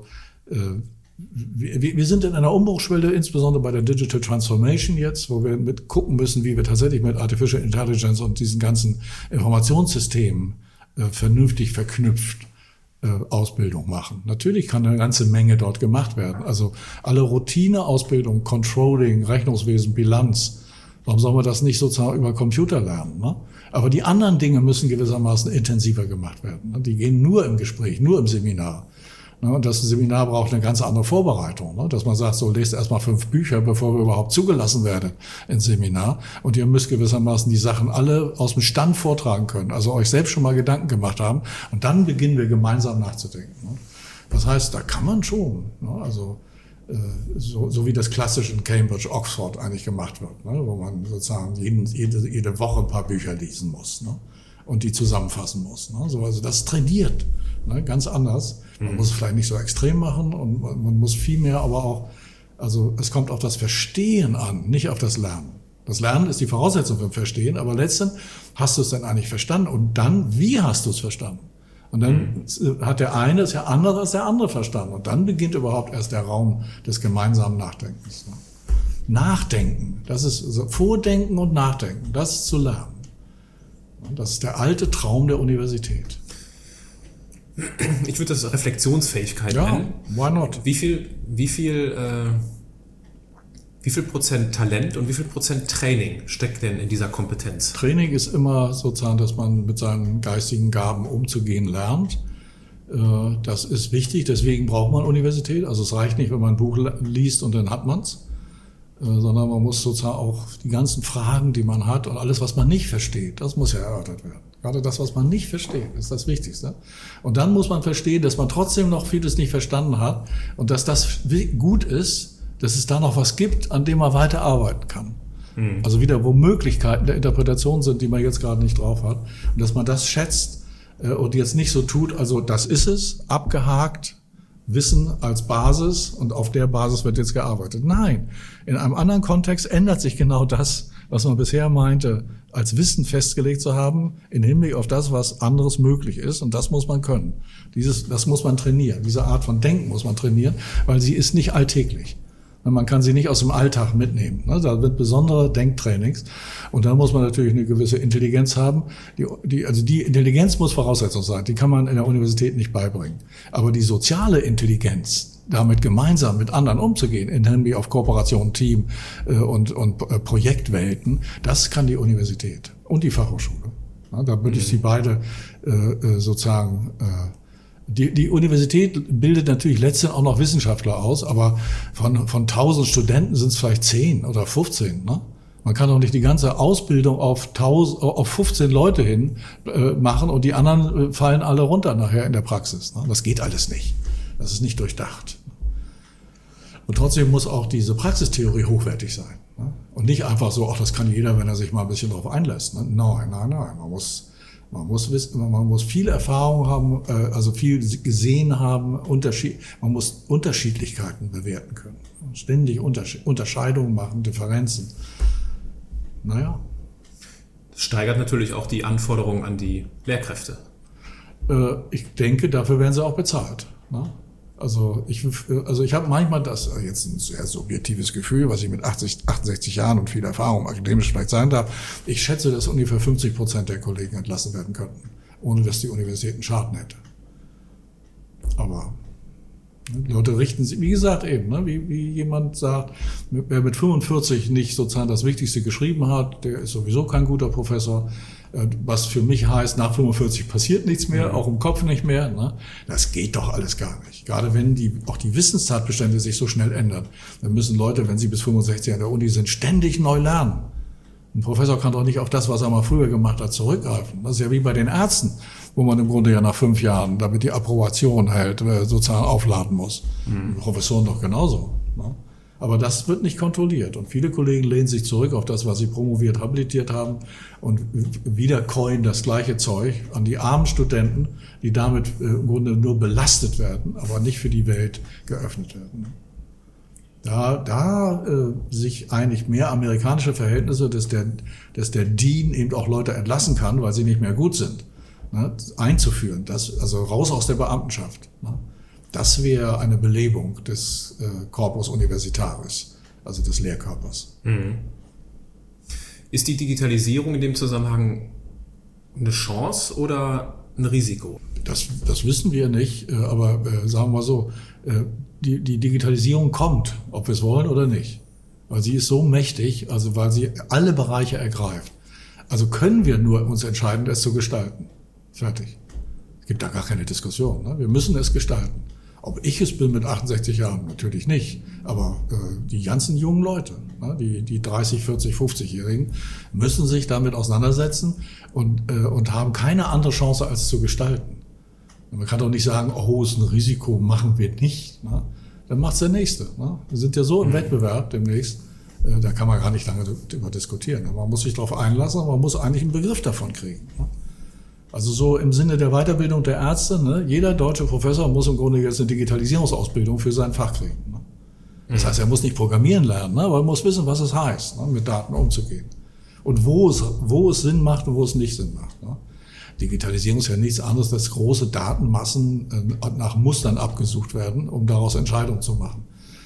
wir sind in einer Umbruchschwelle, insbesondere bei der Digital Transformation jetzt, wo wir gucken müssen, wie wir tatsächlich mit Artificial Intelligence und diesen ganzen Informationssystemen vernünftig verknüpft Ausbildung machen. Natürlich kann eine ganze Menge dort gemacht werden. Also alle Routineausbildung, Controlling, Rechnungswesen, Bilanz, warum soll man das nicht sozusagen über Computer lernen? Ne? Aber die anderen Dinge müssen gewissermaßen intensiver gemacht werden. Ne? Die gehen nur im Gespräch, nur im Seminar. Und das Seminar braucht eine ganz andere Vorbereitung, ne? Dass man sagt, so lest erstmal 5 Bücher, bevor wir überhaupt zugelassen werden ins Seminar. Und ihr müsst gewissermaßen die Sachen alle aus dem Stand vortragen können, also euch selbst schon mal Gedanken gemacht haben. Und dann beginnen wir gemeinsam nachzudenken. Ne? Das heißt, da kann man schon, ne? Also so wie das klassisch in Cambridge, Oxford eigentlich gemacht wird, ne? Wo man sozusagen jede Woche ein paar Bücher lesen muss, ne? Und die zusammenfassen muss. Ne? So, also das trainiert, ne? Ganz anders. Man muss es vielleicht nicht so extrem machen und man muss viel mehr, aber auch, also es kommt auf das Verstehen an, nicht auf das Lernen. Das Lernen ist die Voraussetzung für das Verstehen, aber letztendlich hast du es denn eigentlich verstanden und dann, wie hast du es verstanden? Und dann hat der eine es ja anders als der andere verstanden und dann beginnt überhaupt erst der Raum des gemeinsamen Nachdenkens. Ne? Nachdenken, das ist also Vordenken und Nachdenken, das ist zu lernen. Und das ist der alte Traum der Universität. Ich würde das Reflexionsfähigkeit nennen. Why not? Wie viel Prozent Talent und wie viel Prozent Training steckt denn in dieser Kompetenz? Training ist immer sozusagen, dass man mit seinen geistigen Gaben umzugehen lernt. Das ist wichtig, deswegen braucht man Universität. Also es reicht nicht, wenn man ein Buch liest und dann hat man's, sondern man muss sozusagen auch die ganzen Fragen, die man hat und alles, was man nicht versteht, das muss ja erörtert werden. Gerade das, was man nicht versteht, ist das Wichtigste. Und dann muss man verstehen, dass man trotzdem noch vieles nicht verstanden hat und dass das gut ist, dass es da noch was gibt, an dem man weiter arbeiten kann. Also wieder, wo Möglichkeiten der Interpretation sind, die man jetzt gerade nicht drauf hat. Und dass man das schätzt und jetzt nicht so tut, also das ist es, abgehakt, Wissen als Basis und auf der Basis wird jetzt gearbeitet. Nein, in einem anderen Kontext ändert sich genau das, was man bisher meinte, als Wissen festgelegt zu haben, im Hinblick auf das, was anderes möglich ist. Und das muss man können. Das muss man trainieren. Diese Art von Denken muss man trainieren, weil sie ist nicht alltäglich. Man kann sie nicht aus dem Alltag mitnehmen. Da wird besondere Denktrainings. Und dann muss man natürlich eine gewisse Intelligenz haben. Die Intelligenz muss Voraussetzung sein. Die kann man in der Universität nicht beibringen. Aber die soziale Intelligenz, damit gemeinsam mit anderen umzugehen, in Hinblick auf Kooperation, Team und Projektwelten, das kann die Universität und die Fachhochschule. Da würde ich sie beide sozusagen... Die Universität bildet natürlich letztendlich auch noch Wissenschaftler aus, aber von 1000 Studenten sind es vielleicht 10 oder 15. Ne? Man kann doch nicht die ganze Ausbildung auf 15 Leute hin machen und die anderen fallen alle runter nachher in der Praxis. Ne? Das geht alles nicht. Das ist nicht durchdacht. Und trotzdem muss auch diese Praxistheorie hochwertig sein. Ne? Und nicht einfach so, ach, das kann jeder, wenn er sich mal ein bisschen drauf einlässt. Ne? Nein. Man muss wissen, man muss viel Erfahrung haben, also viel gesehen haben, man muss Unterschiedlichkeiten bewerten können. Ständig Unterscheidungen machen, Differenzen. Naja. Das steigert natürlich auch die Anforderungen an die Lehrkräfte. Ich denke, dafür werden sie auch bezahlt. Ne? Also ich habe manchmal das, jetzt ein sehr subjektives Gefühl, was ich mit 68 Jahren und viel Erfahrung akademisch vielleicht sein darf. Ich schätze, dass ungefähr 50% der Kollegen entlassen werden könnten, ohne dass die Universität einen Schaden hätte. Aber Leute richten sich, wie gesagt eben, ne, wie jemand sagt, wer mit 45 nicht sozusagen das Wichtigste geschrieben hat, der ist sowieso kein guter Professor. Was für mich heißt, nach 45 passiert nichts mehr, auch im Kopf nicht mehr. Ne? Das geht doch alles gar nicht. Gerade wenn auch die Wissenstatbestände sich so schnell ändern, dann müssen Leute, wenn sie bis 65 an der Uni sind, ständig neu lernen. Ein Professor kann doch nicht auf das, was er mal früher gemacht hat, zurückgreifen. Das ist ja wie bei den Ärzten, wo man im Grunde ja nach 5 Jahren, damit die Approbation hält, sozusagen aufladen muss. Professoren doch genauso. Ne? Aber das wird nicht kontrolliert. Und viele Kollegen lehnen sich zurück auf das, was sie promoviert, habilitiert haben und wiederkäuen das gleiche Zeug an die armen Studenten, die damit im Grunde nur belastet werden, aber nicht für die Welt geöffnet werden. Da sich eigentlich mehr amerikanische Verhältnisse, dass der Dean eben auch Leute entlassen kann, weil sie nicht mehr gut sind, ne, einzuführen. Also raus aus der Beamtenschaft. Ne. Das wäre eine Belebung des Corpus Universitaris, also des Lehrkörpers. Ist die Digitalisierung in dem Zusammenhang eine Chance oder ein Risiko? Das wissen wir nicht, aber sagen wir mal so, die Digitalisierung kommt, ob wir es wollen oder nicht. Weil sie ist so mächtig, also weil sie alle Bereiche ergreift. Also können wir nur uns entscheiden, es zu gestalten. Fertig. Es gibt da gar keine Diskussion. Ne? Wir müssen es gestalten. Ob ich es bin mit 68 Jahren, natürlich nicht. Aber die ganzen jungen Leute, ne, die 30, 40, 50-Jährigen, müssen sich damit auseinandersetzen und haben keine andere Chance, als zu gestalten. Und man kann doch nicht sagen, oh, ist ein Risiko, machen wir nicht. Ne? Dann macht's der Nächste. Ne? Wir sind ja so im Wettbewerb demnächst, da kann man gar nicht lange darüber diskutieren. Man muss sich darauf einlassen, aber man muss eigentlich einen Begriff davon kriegen. Ne? Also so im Sinne der Weiterbildung der Ärzte, ne, jeder deutsche Professor muss im Grunde jetzt eine Digitalisierungsausbildung für sein Fach kriegen. Ne? Das heißt, er muss nicht programmieren lernen, ne, aber er muss wissen, was es heißt, ne, mit Daten umzugehen. Und wo es Sinn macht und wo es nicht Sinn macht. Ne? Digitalisierung ist ja nichts anderes, als große Datenmassen nach Mustern abgesucht werden, um daraus Entscheidungen zu machen.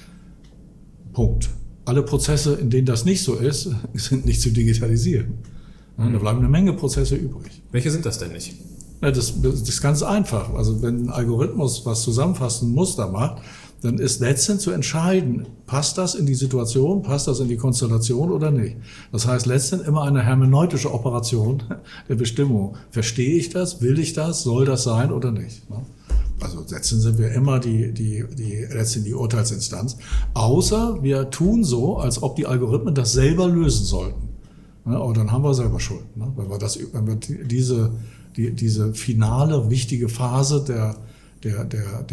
Punkt. Alle Prozesse, in denen das nicht so ist, sind nicht zu digitalisieren. Da bleiben eine Menge Prozesse übrig. Welche sind das denn nicht? Ja, das ist ganz einfach. Also wenn ein Algorithmus was zusammenfasst, ein Muster macht, dann ist letztendlich zu entscheiden, passt das in die Situation, passt das in die Konstellation oder nicht. Das heißt letztendlich immer eine hermeneutische Operation der Bestimmung. Verstehe ich das? Will ich das? Soll das sein oder nicht? Also letztendlich sind wir immer letztendlich die Urteilsinstanz. Außer wir tun so, als ob die Algorithmen das selber lösen sollten. Aber dann haben wir selber Schuld, ne? Wenn wir diese finale, wichtige Phase der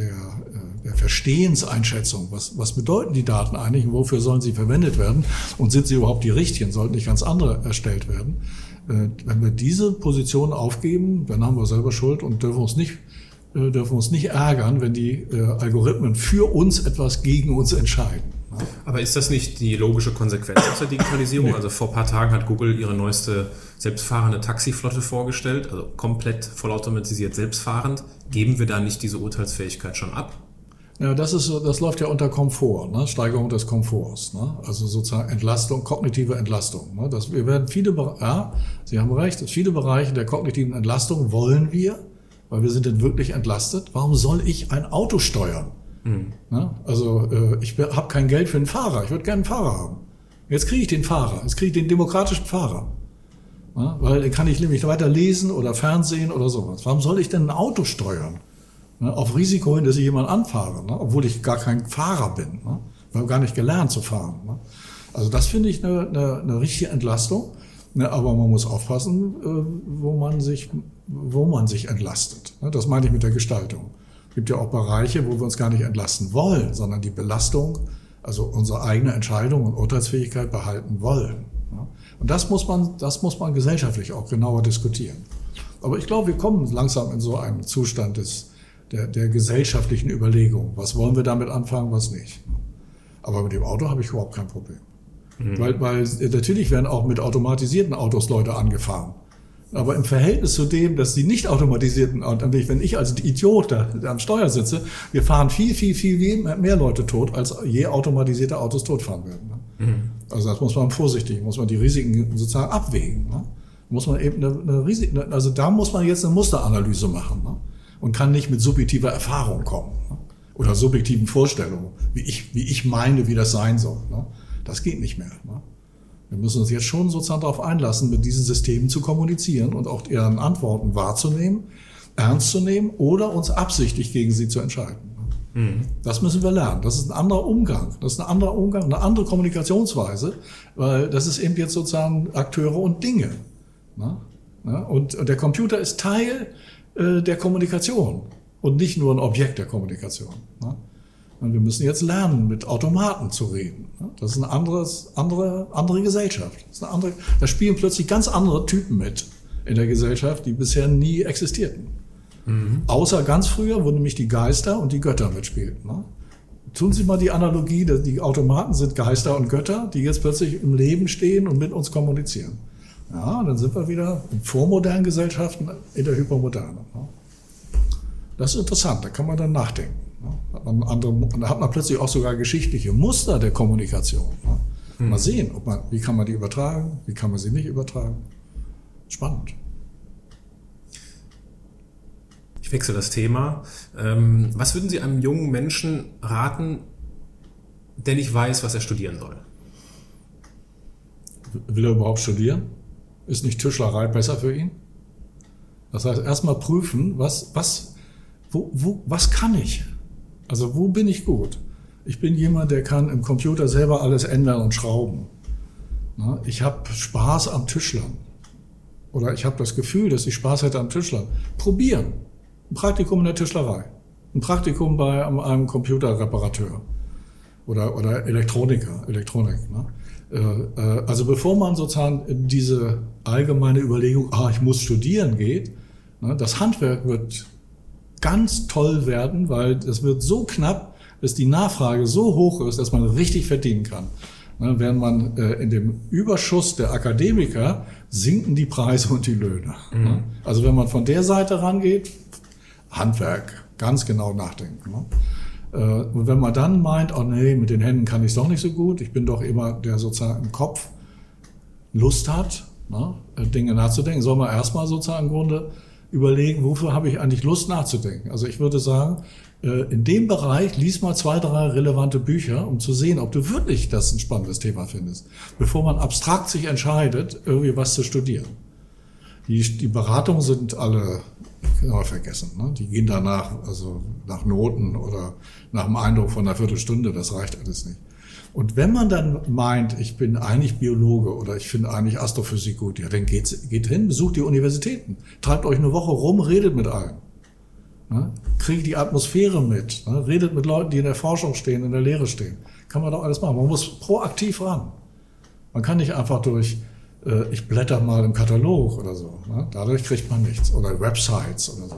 Verstehenseinschätzung, was bedeuten die Daten eigentlich und wofür sollen sie verwendet werden und sind sie überhaupt die richtigen, sollten nicht ganz andere erstellt werden. Wenn wir diese Position aufgeben, dann haben wir selber Schuld und dürfen uns nicht ärgern, wenn die Algorithmen für uns etwas gegen uns entscheiden. Aber ist das nicht die logische Konsequenz aus der Digitalisierung? Nee. Also vor ein paar Tagen hat Google ihre neueste selbstfahrende Taxiflotte vorgestellt, also komplett vollautomatisiert selbstfahrend. Geben wir da nicht diese Urteilsfähigkeit schon ab? Ja, das läuft ja unter Komfort, ne? Steigerung des Komforts, ne? Also sozusagen Entlastung, kognitive Entlastung. Ne? Wir werden Sie haben recht, viele Bereiche der kognitiven Entlastung wollen wir, weil wir sind denn wirklich entlastet. Warum soll ich ein Auto steuern? Ne? Also ich habe kein Geld für einen Fahrer, ich würde gerne einen Fahrer haben. Jetzt kriege ich den Fahrer, jetzt kriege ich den demokratischen Fahrer. Ne? Weil dann kann ich nämlich weiter lesen oder Fernsehen oder sowas. Warum soll ich denn ein Auto steuern? Ne, auf Risiko hin, dass ich jemanden anfahre, ne, obwohl ich gar kein Fahrer bin. Ne, ich habe gar nicht gelernt zu fahren. Ne. Also das finde ich eine richtige Entlastung. Ne, aber man muss aufpassen, wo man sich entlastet. Ne, das meine ich mit der Gestaltung. Es gibt ja auch Bereiche, wo wir uns gar nicht entlasten wollen, sondern die Belastung, also unsere eigene Entscheidung und Urteilsfähigkeit behalten wollen. Ne. Und das muss man gesellschaftlich auch genauer diskutieren. Aber ich glaube, wir kommen langsam in so einen Zustand der gesellschaftlichen Überlegung. Was wollen wir damit anfangen, was nicht. Aber mit dem Auto habe ich überhaupt kein Problem. Weil natürlich werden auch mit automatisierten Autos Leute angefahren. Aber im Verhältnis zu dem, dass die nicht automatisierten, wenn ich als Idiot da am Steuer sitze, wir fahren viel mehr Leute tot, als je automatisierte Autos totfahren werden. Also das muss man vorsichtig, muss man die Risiken sozusagen abwägen. Muss man eben also da muss man jetzt eine Musteranalyse machen. Und kann nicht mit subjektiver Erfahrung kommen. Ne? Oder subjektiven Vorstellungen, wie ich meine, wie das sein soll. Ne? Das geht nicht mehr. Ne? Wir müssen uns jetzt schon sozusagen darauf einlassen, mit diesen Systemen zu kommunizieren und auch deren Antworten wahrzunehmen, ernst zu nehmen oder uns absichtlich gegen sie zu entscheiden. Ne? Das müssen wir lernen. Das ist ein anderer Umgang. Das ist ein anderer Umgang, eine andere Kommunikationsweise, weil das ist eben jetzt sozusagen Akteure und Dinge. Ne? Ne? Und der Computer ist Teil der Kommunikation und nicht nur ein Objekt der Kommunikation. Ne? Und wir müssen jetzt lernen, mit Automaten zu reden. Ne? Das ist eine andere Gesellschaft. Da spielen plötzlich ganz andere Typen mit in der Gesellschaft, die bisher nie existierten. Außer ganz früher, wo nämlich die Geister und die Götter mitspielten. Ne? Tun Sie mal die Analogie, dass die Automaten sind Geister und Götter, die jetzt plötzlich im Leben stehen und mit uns kommunizieren. Ja, dann sind wir wieder in vormodernen Gesellschaften in der Hypermoderne. Das ist interessant, da kann man dann nachdenken. Da hat man plötzlich auch sogar geschichtliche Muster der Kommunikation. Mal sehen, wie kann man die übertragen, wie kann man sie nicht übertragen. Spannend. Ich wechsle das Thema. Was würden Sie einem jungen Menschen raten, der nicht weiß, was er studieren soll? Will er überhaupt studieren? Ist nicht Tischlerei besser für ihn? Das heißt, erstmal prüfen, was kann ich? Also wo bin ich gut? Ich bin jemand, der kann im Computer selber alles ändern und schrauben. Ich habe Spaß am Tischlern. Oder ich habe das Gefühl, dass ich Spaß hätte am Tischlern. Probieren. Ein Praktikum in der Tischlerei. Ein Praktikum bei einem Computerreparateur. Oder Elektronik. Ne? Also bevor man sozusagen in diese allgemeine Überlegung, ich muss studieren geht, ne, das Handwerk wird ganz toll werden, weil es wird so knapp, dass die Nachfrage so hoch ist, dass man richtig verdienen kann. Ne, während man in dem Überschuss der Akademiker sinken die Preise und die Löhne. Ne? Also wenn man von der Seite rangeht, Handwerk, ganz genau nachdenken. Ne? Und wenn man dann meint, nee, mit den Händen kann ich es doch nicht so gut, ich bin doch immer der sozusagen im Kopf Lust hat, ne, Dinge nachzudenken, soll man erstmal sozusagen im Grunde überlegen, wofür habe ich eigentlich Lust nachzudenken. Also ich würde sagen, in dem Bereich lies mal 2, 3 relevante Bücher, um zu sehen, ob du wirklich das ein spannendes Thema findest, bevor man abstrakt sich entscheidet, irgendwie was zu studieren. Die Beratungen sind alle, kann man vergessen, ne? Die gehen danach, also nach Noten oder nach dem Eindruck von einer Viertelstunde, das reicht alles nicht. Und wenn man dann meint, ich bin eigentlich Biologe oder ich finde eigentlich Astrophysik gut, ja, dann geht hin, besucht die Universitäten, treibt euch eine Woche rum, redet mit allen. Ne? Kriegt die Atmosphäre mit, ne? Redet mit Leuten, die in der Forschung stehen, in der Lehre stehen. Kann man doch alles machen. Man muss proaktiv ran. Man kann nicht einfach ich blätter mal im Katalog oder so. Ne? Dadurch kriegt man nichts. Oder Websites oder so.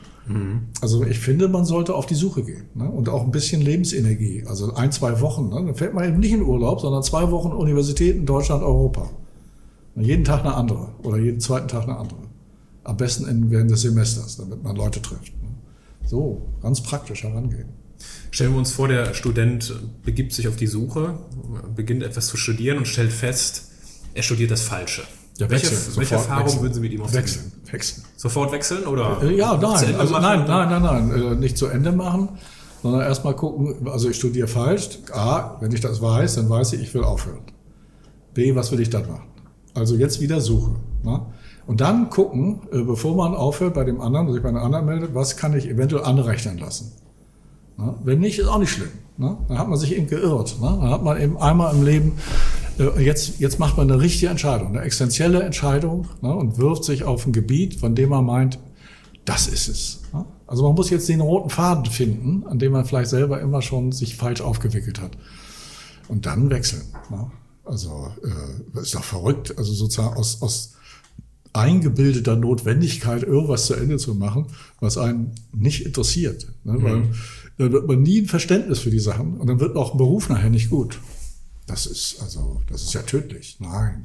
Also ich finde, man sollte auf die Suche gehen. Ne? Und auch ein bisschen Lebensenergie. Also 1, 2 Wochen. Ne? Dann fährt man eben nicht in Urlaub, sondern 2 Wochen Universität in Deutschland, Europa. Und jeden Tag eine andere. Oder jeden zweiten Tag eine andere. Am besten während des Semesters, damit man Leute trifft. Ne? So, ganz praktisch herangehen. Stellen wir uns vor, der Student begibt sich auf die Suche, beginnt etwas zu studieren und stellt fest, er studiert das Falsche. Ja, welche Erfahrung würden Sie mit ihm wechseln? Sofort wechseln oder? Nein, nicht zu Ende machen, sondern erstmal gucken, also ich studiere falsch. A, wenn ich das weiß, dann weiß ich will aufhören. B, was will ich dann machen? Also jetzt wieder Suche. Ne? Und dann gucken, bevor man aufhört bei dem anderen, sich bei einem anderen meldet, was kann ich eventuell anrechnen lassen? Ne? Wenn nicht, ist auch nicht schlimm. Ne? Dann hat man sich eben geirrt. Ne? Dann hat man eben einmal im Leben, jetzt macht man eine richtige Entscheidung, eine existenzielle Entscheidung, ne? Und wirft sich auf ein Gebiet, von dem man meint, das ist es. Ne? Also man muss jetzt den roten Faden finden, an dem man vielleicht selber immer schon sich falsch aufgewickelt hat. Und dann wechseln. Ne? Also das ist doch verrückt, also sozusagen aus eingebildeter Notwendigkeit irgendwas zu Ende zu machen, was einen nicht interessiert. Ne? Weil da wird man nie ein Verständnis für die Sachen und dann wird auch ein Beruf nachher nicht gut. Das ist ja tödlich. Nein.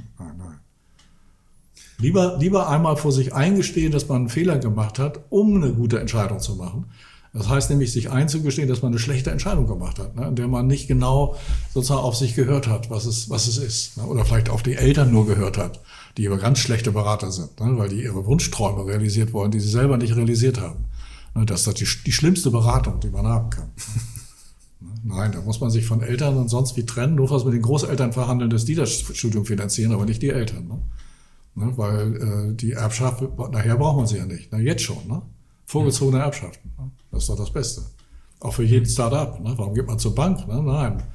Lieber einmal vor sich eingestehen, dass man einen Fehler gemacht hat, um eine gute Entscheidung zu machen. Das heißt nämlich, sich einzugestehen, dass man eine schlechte Entscheidung gemacht hat, ne, in der man nicht genau sozusagen auf sich gehört hat, was es ist. Ne, oder vielleicht auf die Eltern nur gehört hat, die aber ganz schlechte Berater sind, ne, weil die ihre Wunschträume realisiert wollen, die sie selber nicht realisiert haben. Ne, das ist die schlimmste Beratung, die man haben kann. Nein, da muss man sich von Eltern und sonst wie trennen, nur was mit den Großeltern verhandeln, dass die das Studium finanzieren, aber nicht die Eltern. Ne, weil die Erbschaft, nachher braucht man sie ja nicht, ne, jetzt schon. Ne? Vorgezogene Erbschaften. Ne? Das ist doch das Beste. Auch für jeden Start-up. Ne? Warum geht man zur Bank? Ne? Nein.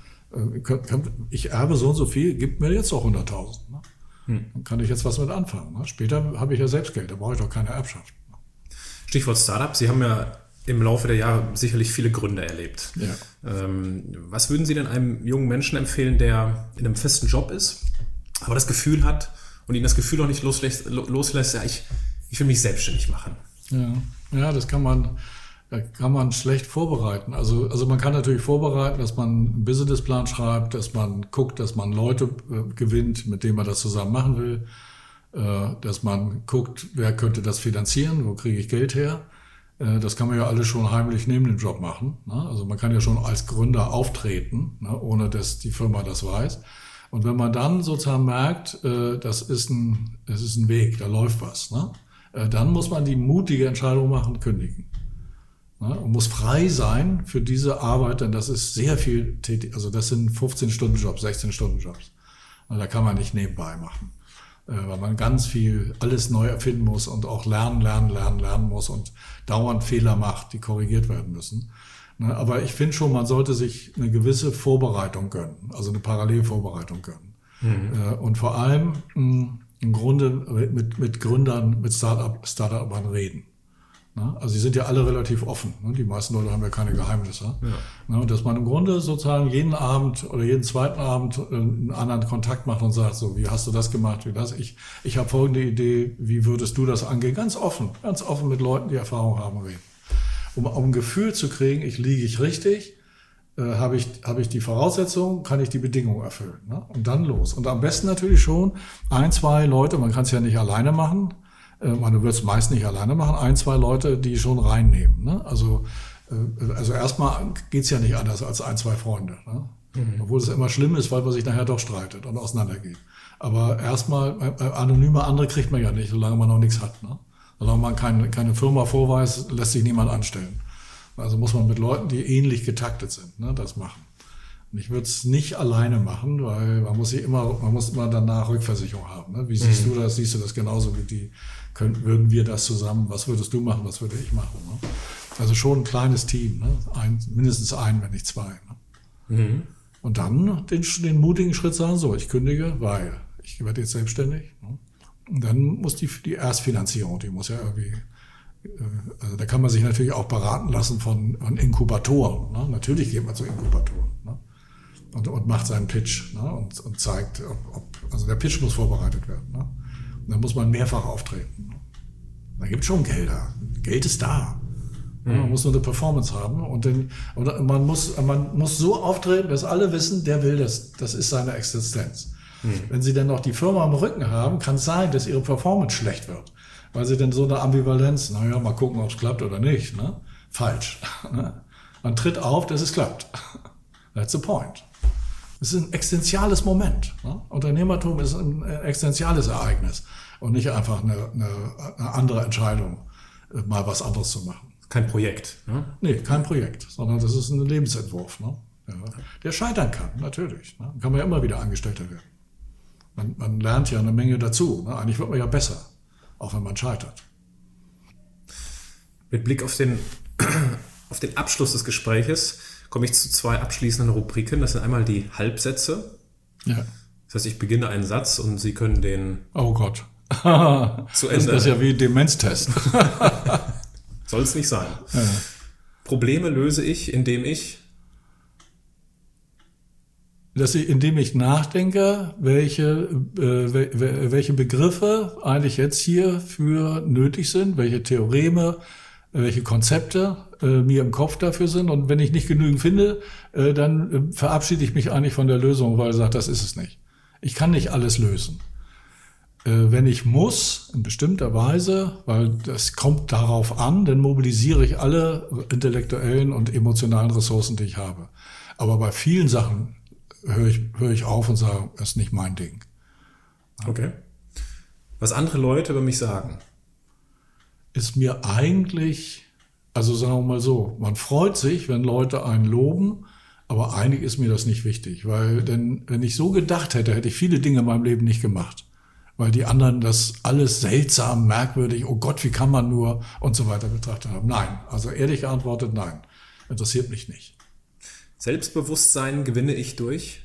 Ich erbe so und so viel, gibt mir jetzt auch 100.000. Ne? Dann kann ich jetzt was mit anfangen. Ne? Später habe ich ja selbst Geld, da brauche ich doch keine Erbschaft. Ne? Stichwort Start-up. Sie haben ja im Laufe der Jahre sicherlich viele Gründe erlebt. Ja. Was würden Sie denn einem jungen Menschen empfehlen, der in einem festen Job ist, aber das Gefühl hat und ihn das Gefühl auch nicht loslässt, ja, ich will mich selbstständig machen? Ja, das kann man schlecht vorbereiten. Also man kann natürlich vorbereiten, dass man einen Businessplan schreibt, dass man guckt, dass man Leute gewinnt, mit denen man das zusammen machen will, dass man guckt, wer könnte das finanzieren, wo kriege ich Geld her. Das kann man ja alles schon heimlich neben dem Job machen. Ne? Also man kann ja schon als Gründer auftreten, ne? Ohne dass die Firma das weiß. Und wenn man dann sozusagen merkt, das ist ein Weg, da läuft was, ne? Dann muss man die mutige Entscheidung machen, kündigen. Ne? Und muss frei sein für diese Arbeit, denn das ist sehr viel tätig. Also das sind 15-Stunden-Jobs, 16-Stunden-Jobs. Da kann man nicht nebenbei machen. Weil man ganz viel alles neu erfinden muss und auch lernen muss und dauernd Fehler macht, die korrigiert werden müssen. Ne? Aber ich finde schon, man sollte sich eine gewisse Vorbereitung gönnen, also eine Parallelvorbereitung gönnen. Und vor allem im Grunde mit Gründern, mit Start-upern reden. Ne? Also die sind ja alle relativ offen. Ne? Die meisten Leute haben ja keine Geheimnisse. Ja. Ne? Und dass man im Grunde sozusagen jeden Abend oder jeden zweiten Abend einen anderen Kontakt macht und sagt, so, wie hast du das gemacht, wie das? Ich habe folgende Idee, wie würdest du das angehen? Ganz offen mit Leuten, die Erfahrung haben, reden. Um ein Gefühl zu kriegen, liege ich richtig, habe ich die Voraussetzungen, kann ich die Bedingungen erfüllen. Ne? Und dann los. Und am besten natürlich schon 1, 2 Leute, man kann es ja nicht alleine machen, man wird es meist nicht alleine machen, 1, 2 Leute, die schon reinnehmen. Ne? Also erstmal geht's ja nicht anders als 1, 2 Freunde. Ne? Obwohl es immer schlimm ist, weil man sich nachher doch streitet und auseinandergeht. Aber erstmal, anonyme andere kriegt man ja nicht, solange man noch nichts hat. Ne? Solange man keine Firma vorweist, lässt sich niemand anstellen. Also muss man mit Leuten, die ähnlich getaktet sind, ne, das machen. Und ich würde es nicht alleine machen, weil man muss immer danach Rückversicherung haben. Ne? Wie siehst du das? Siehst du das genauso wie die? Würden wir das zusammen? Was würdest du machen? Was würde ich machen? Ne? Also schon ein kleines Team, ne? Mindestens ein, wenn nicht 2. Ne? Und dann den mutigen Schritt sagen, so, ich kündige, weil ich werde jetzt selbstständig. Ne? Und dann muss die Erstfinanzierung, die muss ja irgendwie, also da kann man sich natürlich auch beraten lassen von Inkubatoren. Ne? Natürlich geht man zu Inkubatoren, ne? und macht seinen Pitch, ne? und zeigt, also der Pitch muss vorbereitet werden. Ne? Und dann muss man mehrfach auftreten. Ne? Da gibt es schon Gelder. Geld ist da. Man muss nur eine Performance haben und man muss so auftreten, dass alle wissen, der will das. Das ist seine Existenz. Wenn sie dann noch die Firma am Rücken haben, kann es sein, dass ihre Performance schlecht wird. Weil sie dann so eine Ambivalenz, naja, mal gucken, ob es klappt oder nicht. Ne? Falsch. Ne? Man tritt auf, dass es klappt. That's the point. Es ist ein existenziales Moment. Ne? Unternehmertum ist ein existenziales Ereignis und nicht einfach eine andere Entscheidung, mal was anderes zu machen. Kein Projekt. Ne? Nee, kein Projekt, sondern das ist ein Lebensentwurf. Ne? Ja, der scheitern kann, natürlich. Ne? Kann man ja immer wieder Angestellter werden. Man lernt ja eine Menge dazu. Ne? Eigentlich wird man ja besser, auch wenn man scheitert. Mit Blick auf den Abschluss des Gespräches komme ich zu 2 abschließenden Rubriken. Das sind einmal die Halbsätze. Ja. Das heißt, ich beginne einen Satz und Sie können den Oh Gott. zu Ende. Das ist ja wie Demenztest. Soll es nicht sein. Ja. Probleme löse ich, indem ich indem ich nachdenke, welche Begriffe eigentlich jetzt hierfür nötig sind, welche Theoreme, welche Konzepte mir im Kopf dafür sind. Und wenn ich nicht genügend finde, dann verabschiede ich mich eigentlich von der Lösung, weil ich sage, das ist es nicht. Ich kann nicht alles lösen. Wenn ich muss, in bestimmter Weise, weil das kommt darauf an, dann mobilisiere ich alle intellektuellen und emotionalen Ressourcen, die ich habe. Aber bei vielen Sachen höre ich auf und sage, das ist nicht mein Ding. Okay. Was andere Leute über mich sagen. Ist mir eigentlich, also sagen wir mal so, man freut sich, wenn Leute einen loben, aber eigentlich ist mir das nicht wichtig, weil denn wenn ich so gedacht hätte, hätte ich viele Dinge in meinem Leben nicht gemacht, weil die anderen das alles seltsam, merkwürdig, oh Gott, wie kann man nur und so weiter betrachtet haben. Nein, also ehrlich geantwortet, nein, interessiert mich nicht. Selbstbewusstsein gewinne ich durch?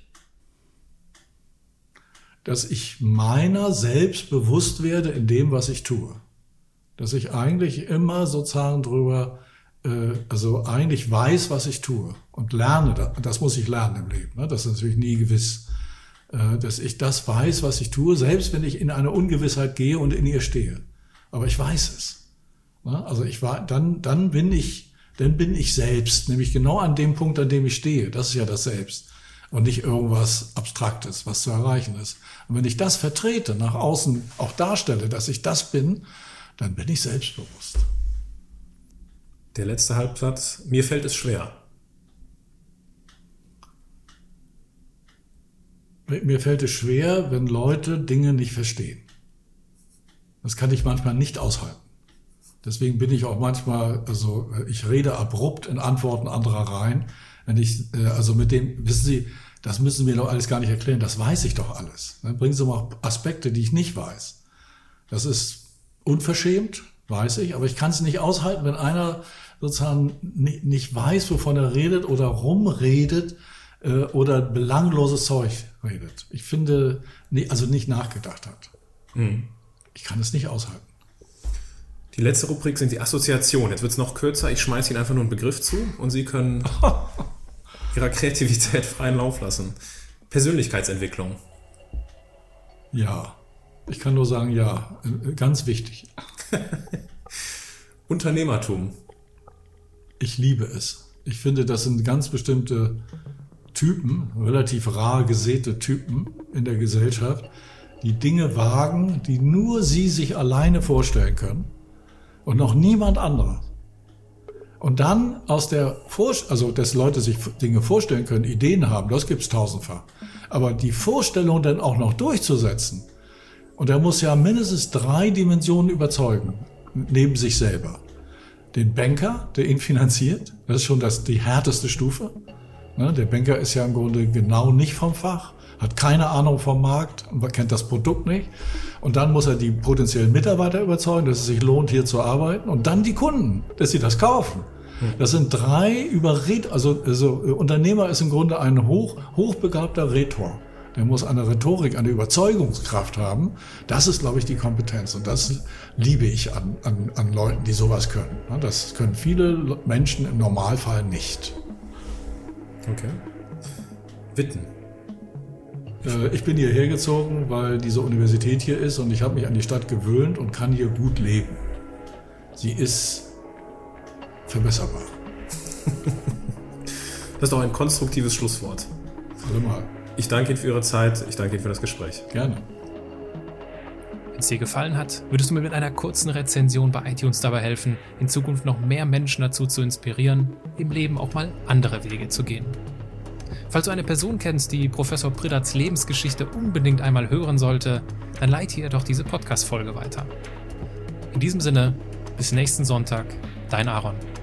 Dass ich meiner selbst bewusst werde in dem, was ich tue. Dass ich eigentlich immer sozusagen drüber, also eigentlich weiß, was ich tue und lerne. Das muss ich lernen im Leben. Ne? Das ist natürlich nie gewiss. Dass ich das weiß, was ich tue, selbst wenn ich in eine Ungewissheit gehe und in ihr stehe. Aber ich weiß es. Ne? Also dann bin ich selbst, nämlich genau an dem Punkt, an dem ich stehe. Das ist ja das Selbst. Und nicht irgendwas Abstraktes, was zu erreichen ist. Und wenn ich das vertrete, nach außen auch darstelle, dass ich das bin, dann bin ich selbstbewusst. Der letzte Halbsatz. Mir fällt es schwer. Mir fällt es schwer, wenn Leute Dinge nicht verstehen. Das kann ich manchmal nicht aushalten. Deswegen bin ich auch manchmal, also ich rede abrupt in Antworten anderer rein. Wenn ich, also mit dem, wissen Sie, das müssen Sie mir doch alles gar nicht erklären, das weiß ich doch alles. Dann bringen Sie mal Aspekte, die ich nicht weiß. Das ist unverschämt, weiß ich, aber ich kann es nicht aushalten, wenn einer sozusagen nicht weiß, wovon er redet oder rumredet oder belangloses Zeug redet. Ich finde, also nicht nachgedacht hat. Ich kann es nicht aushalten. Die letzte Rubrik sind die Assoziationen. Jetzt wird es noch kürzer. Ich schmeiße Ihnen einfach nur einen Begriff zu und Sie können Ihrer Kreativität freien Lauf lassen. Persönlichkeitsentwicklung. Ja, ich kann nur sagen, ja, ganz wichtig. Unternehmertum. Ich liebe es. Ich finde, das sind ganz bestimmte Typen, relativ rar gesäte Typen in der Gesellschaft, die Dinge wagen, die nur sie sich alleine vorstellen können und noch niemand anderes. Und dann dass Leute sich Dinge vorstellen können, Ideen haben, das gibt's tausendfach. Aber die Vorstellung dann auch noch durchzusetzen, und er muss ja mindestens 3 Dimensionen überzeugen, neben sich selber. Den Banker, der ihn finanziert, das ist schon die härteste Stufe. Der Banker ist ja im Grunde genau nicht vom Fach, hat keine Ahnung vom Markt und kennt das Produkt nicht. Und dann muss er die potenziellen Mitarbeiter überzeugen, dass es sich lohnt, hier zu arbeiten. Und dann die Kunden, dass sie das kaufen. Das sind 3 Unternehmer ist im Grunde ein hochbegabter Rhetor. Der muss eine Rhetorik, eine Überzeugungskraft haben. Das ist, glaube ich, die Kompetenz. Und das liebe ich an Leuten, die sowas können. Das können viele Menschen im Normalfall nicht. Okay. Witten. Ich bin hierher gezogen, weil diese Universität hier ist und ich habe mich an die Stadt gewöhnt und kann hier gut leben. Sie ist verbesserbar. Das ist doch ein konstruktives Schlusswort. Allemal. Ich danke Ihnen für Ihre Zeit, ich danke Ihnen für das Gespräch. Gerne. es dir gefallen hat, würdest du mir mit einer kurzen Rezension bei iTunes dabei helfen, in Zukunft noch mehr Menschen dazu zu inspirieren, im Leben auch mal andere Wege zu gehen. Falls du eine Person kennst, die Professor Priddat's Lebensgeschichte unbedingt einmal hören sollte, dann leite ihr doch diese Podcast-Folge weiter. In diesem Sinne, bis nächsten Sonntag, dein Aaron.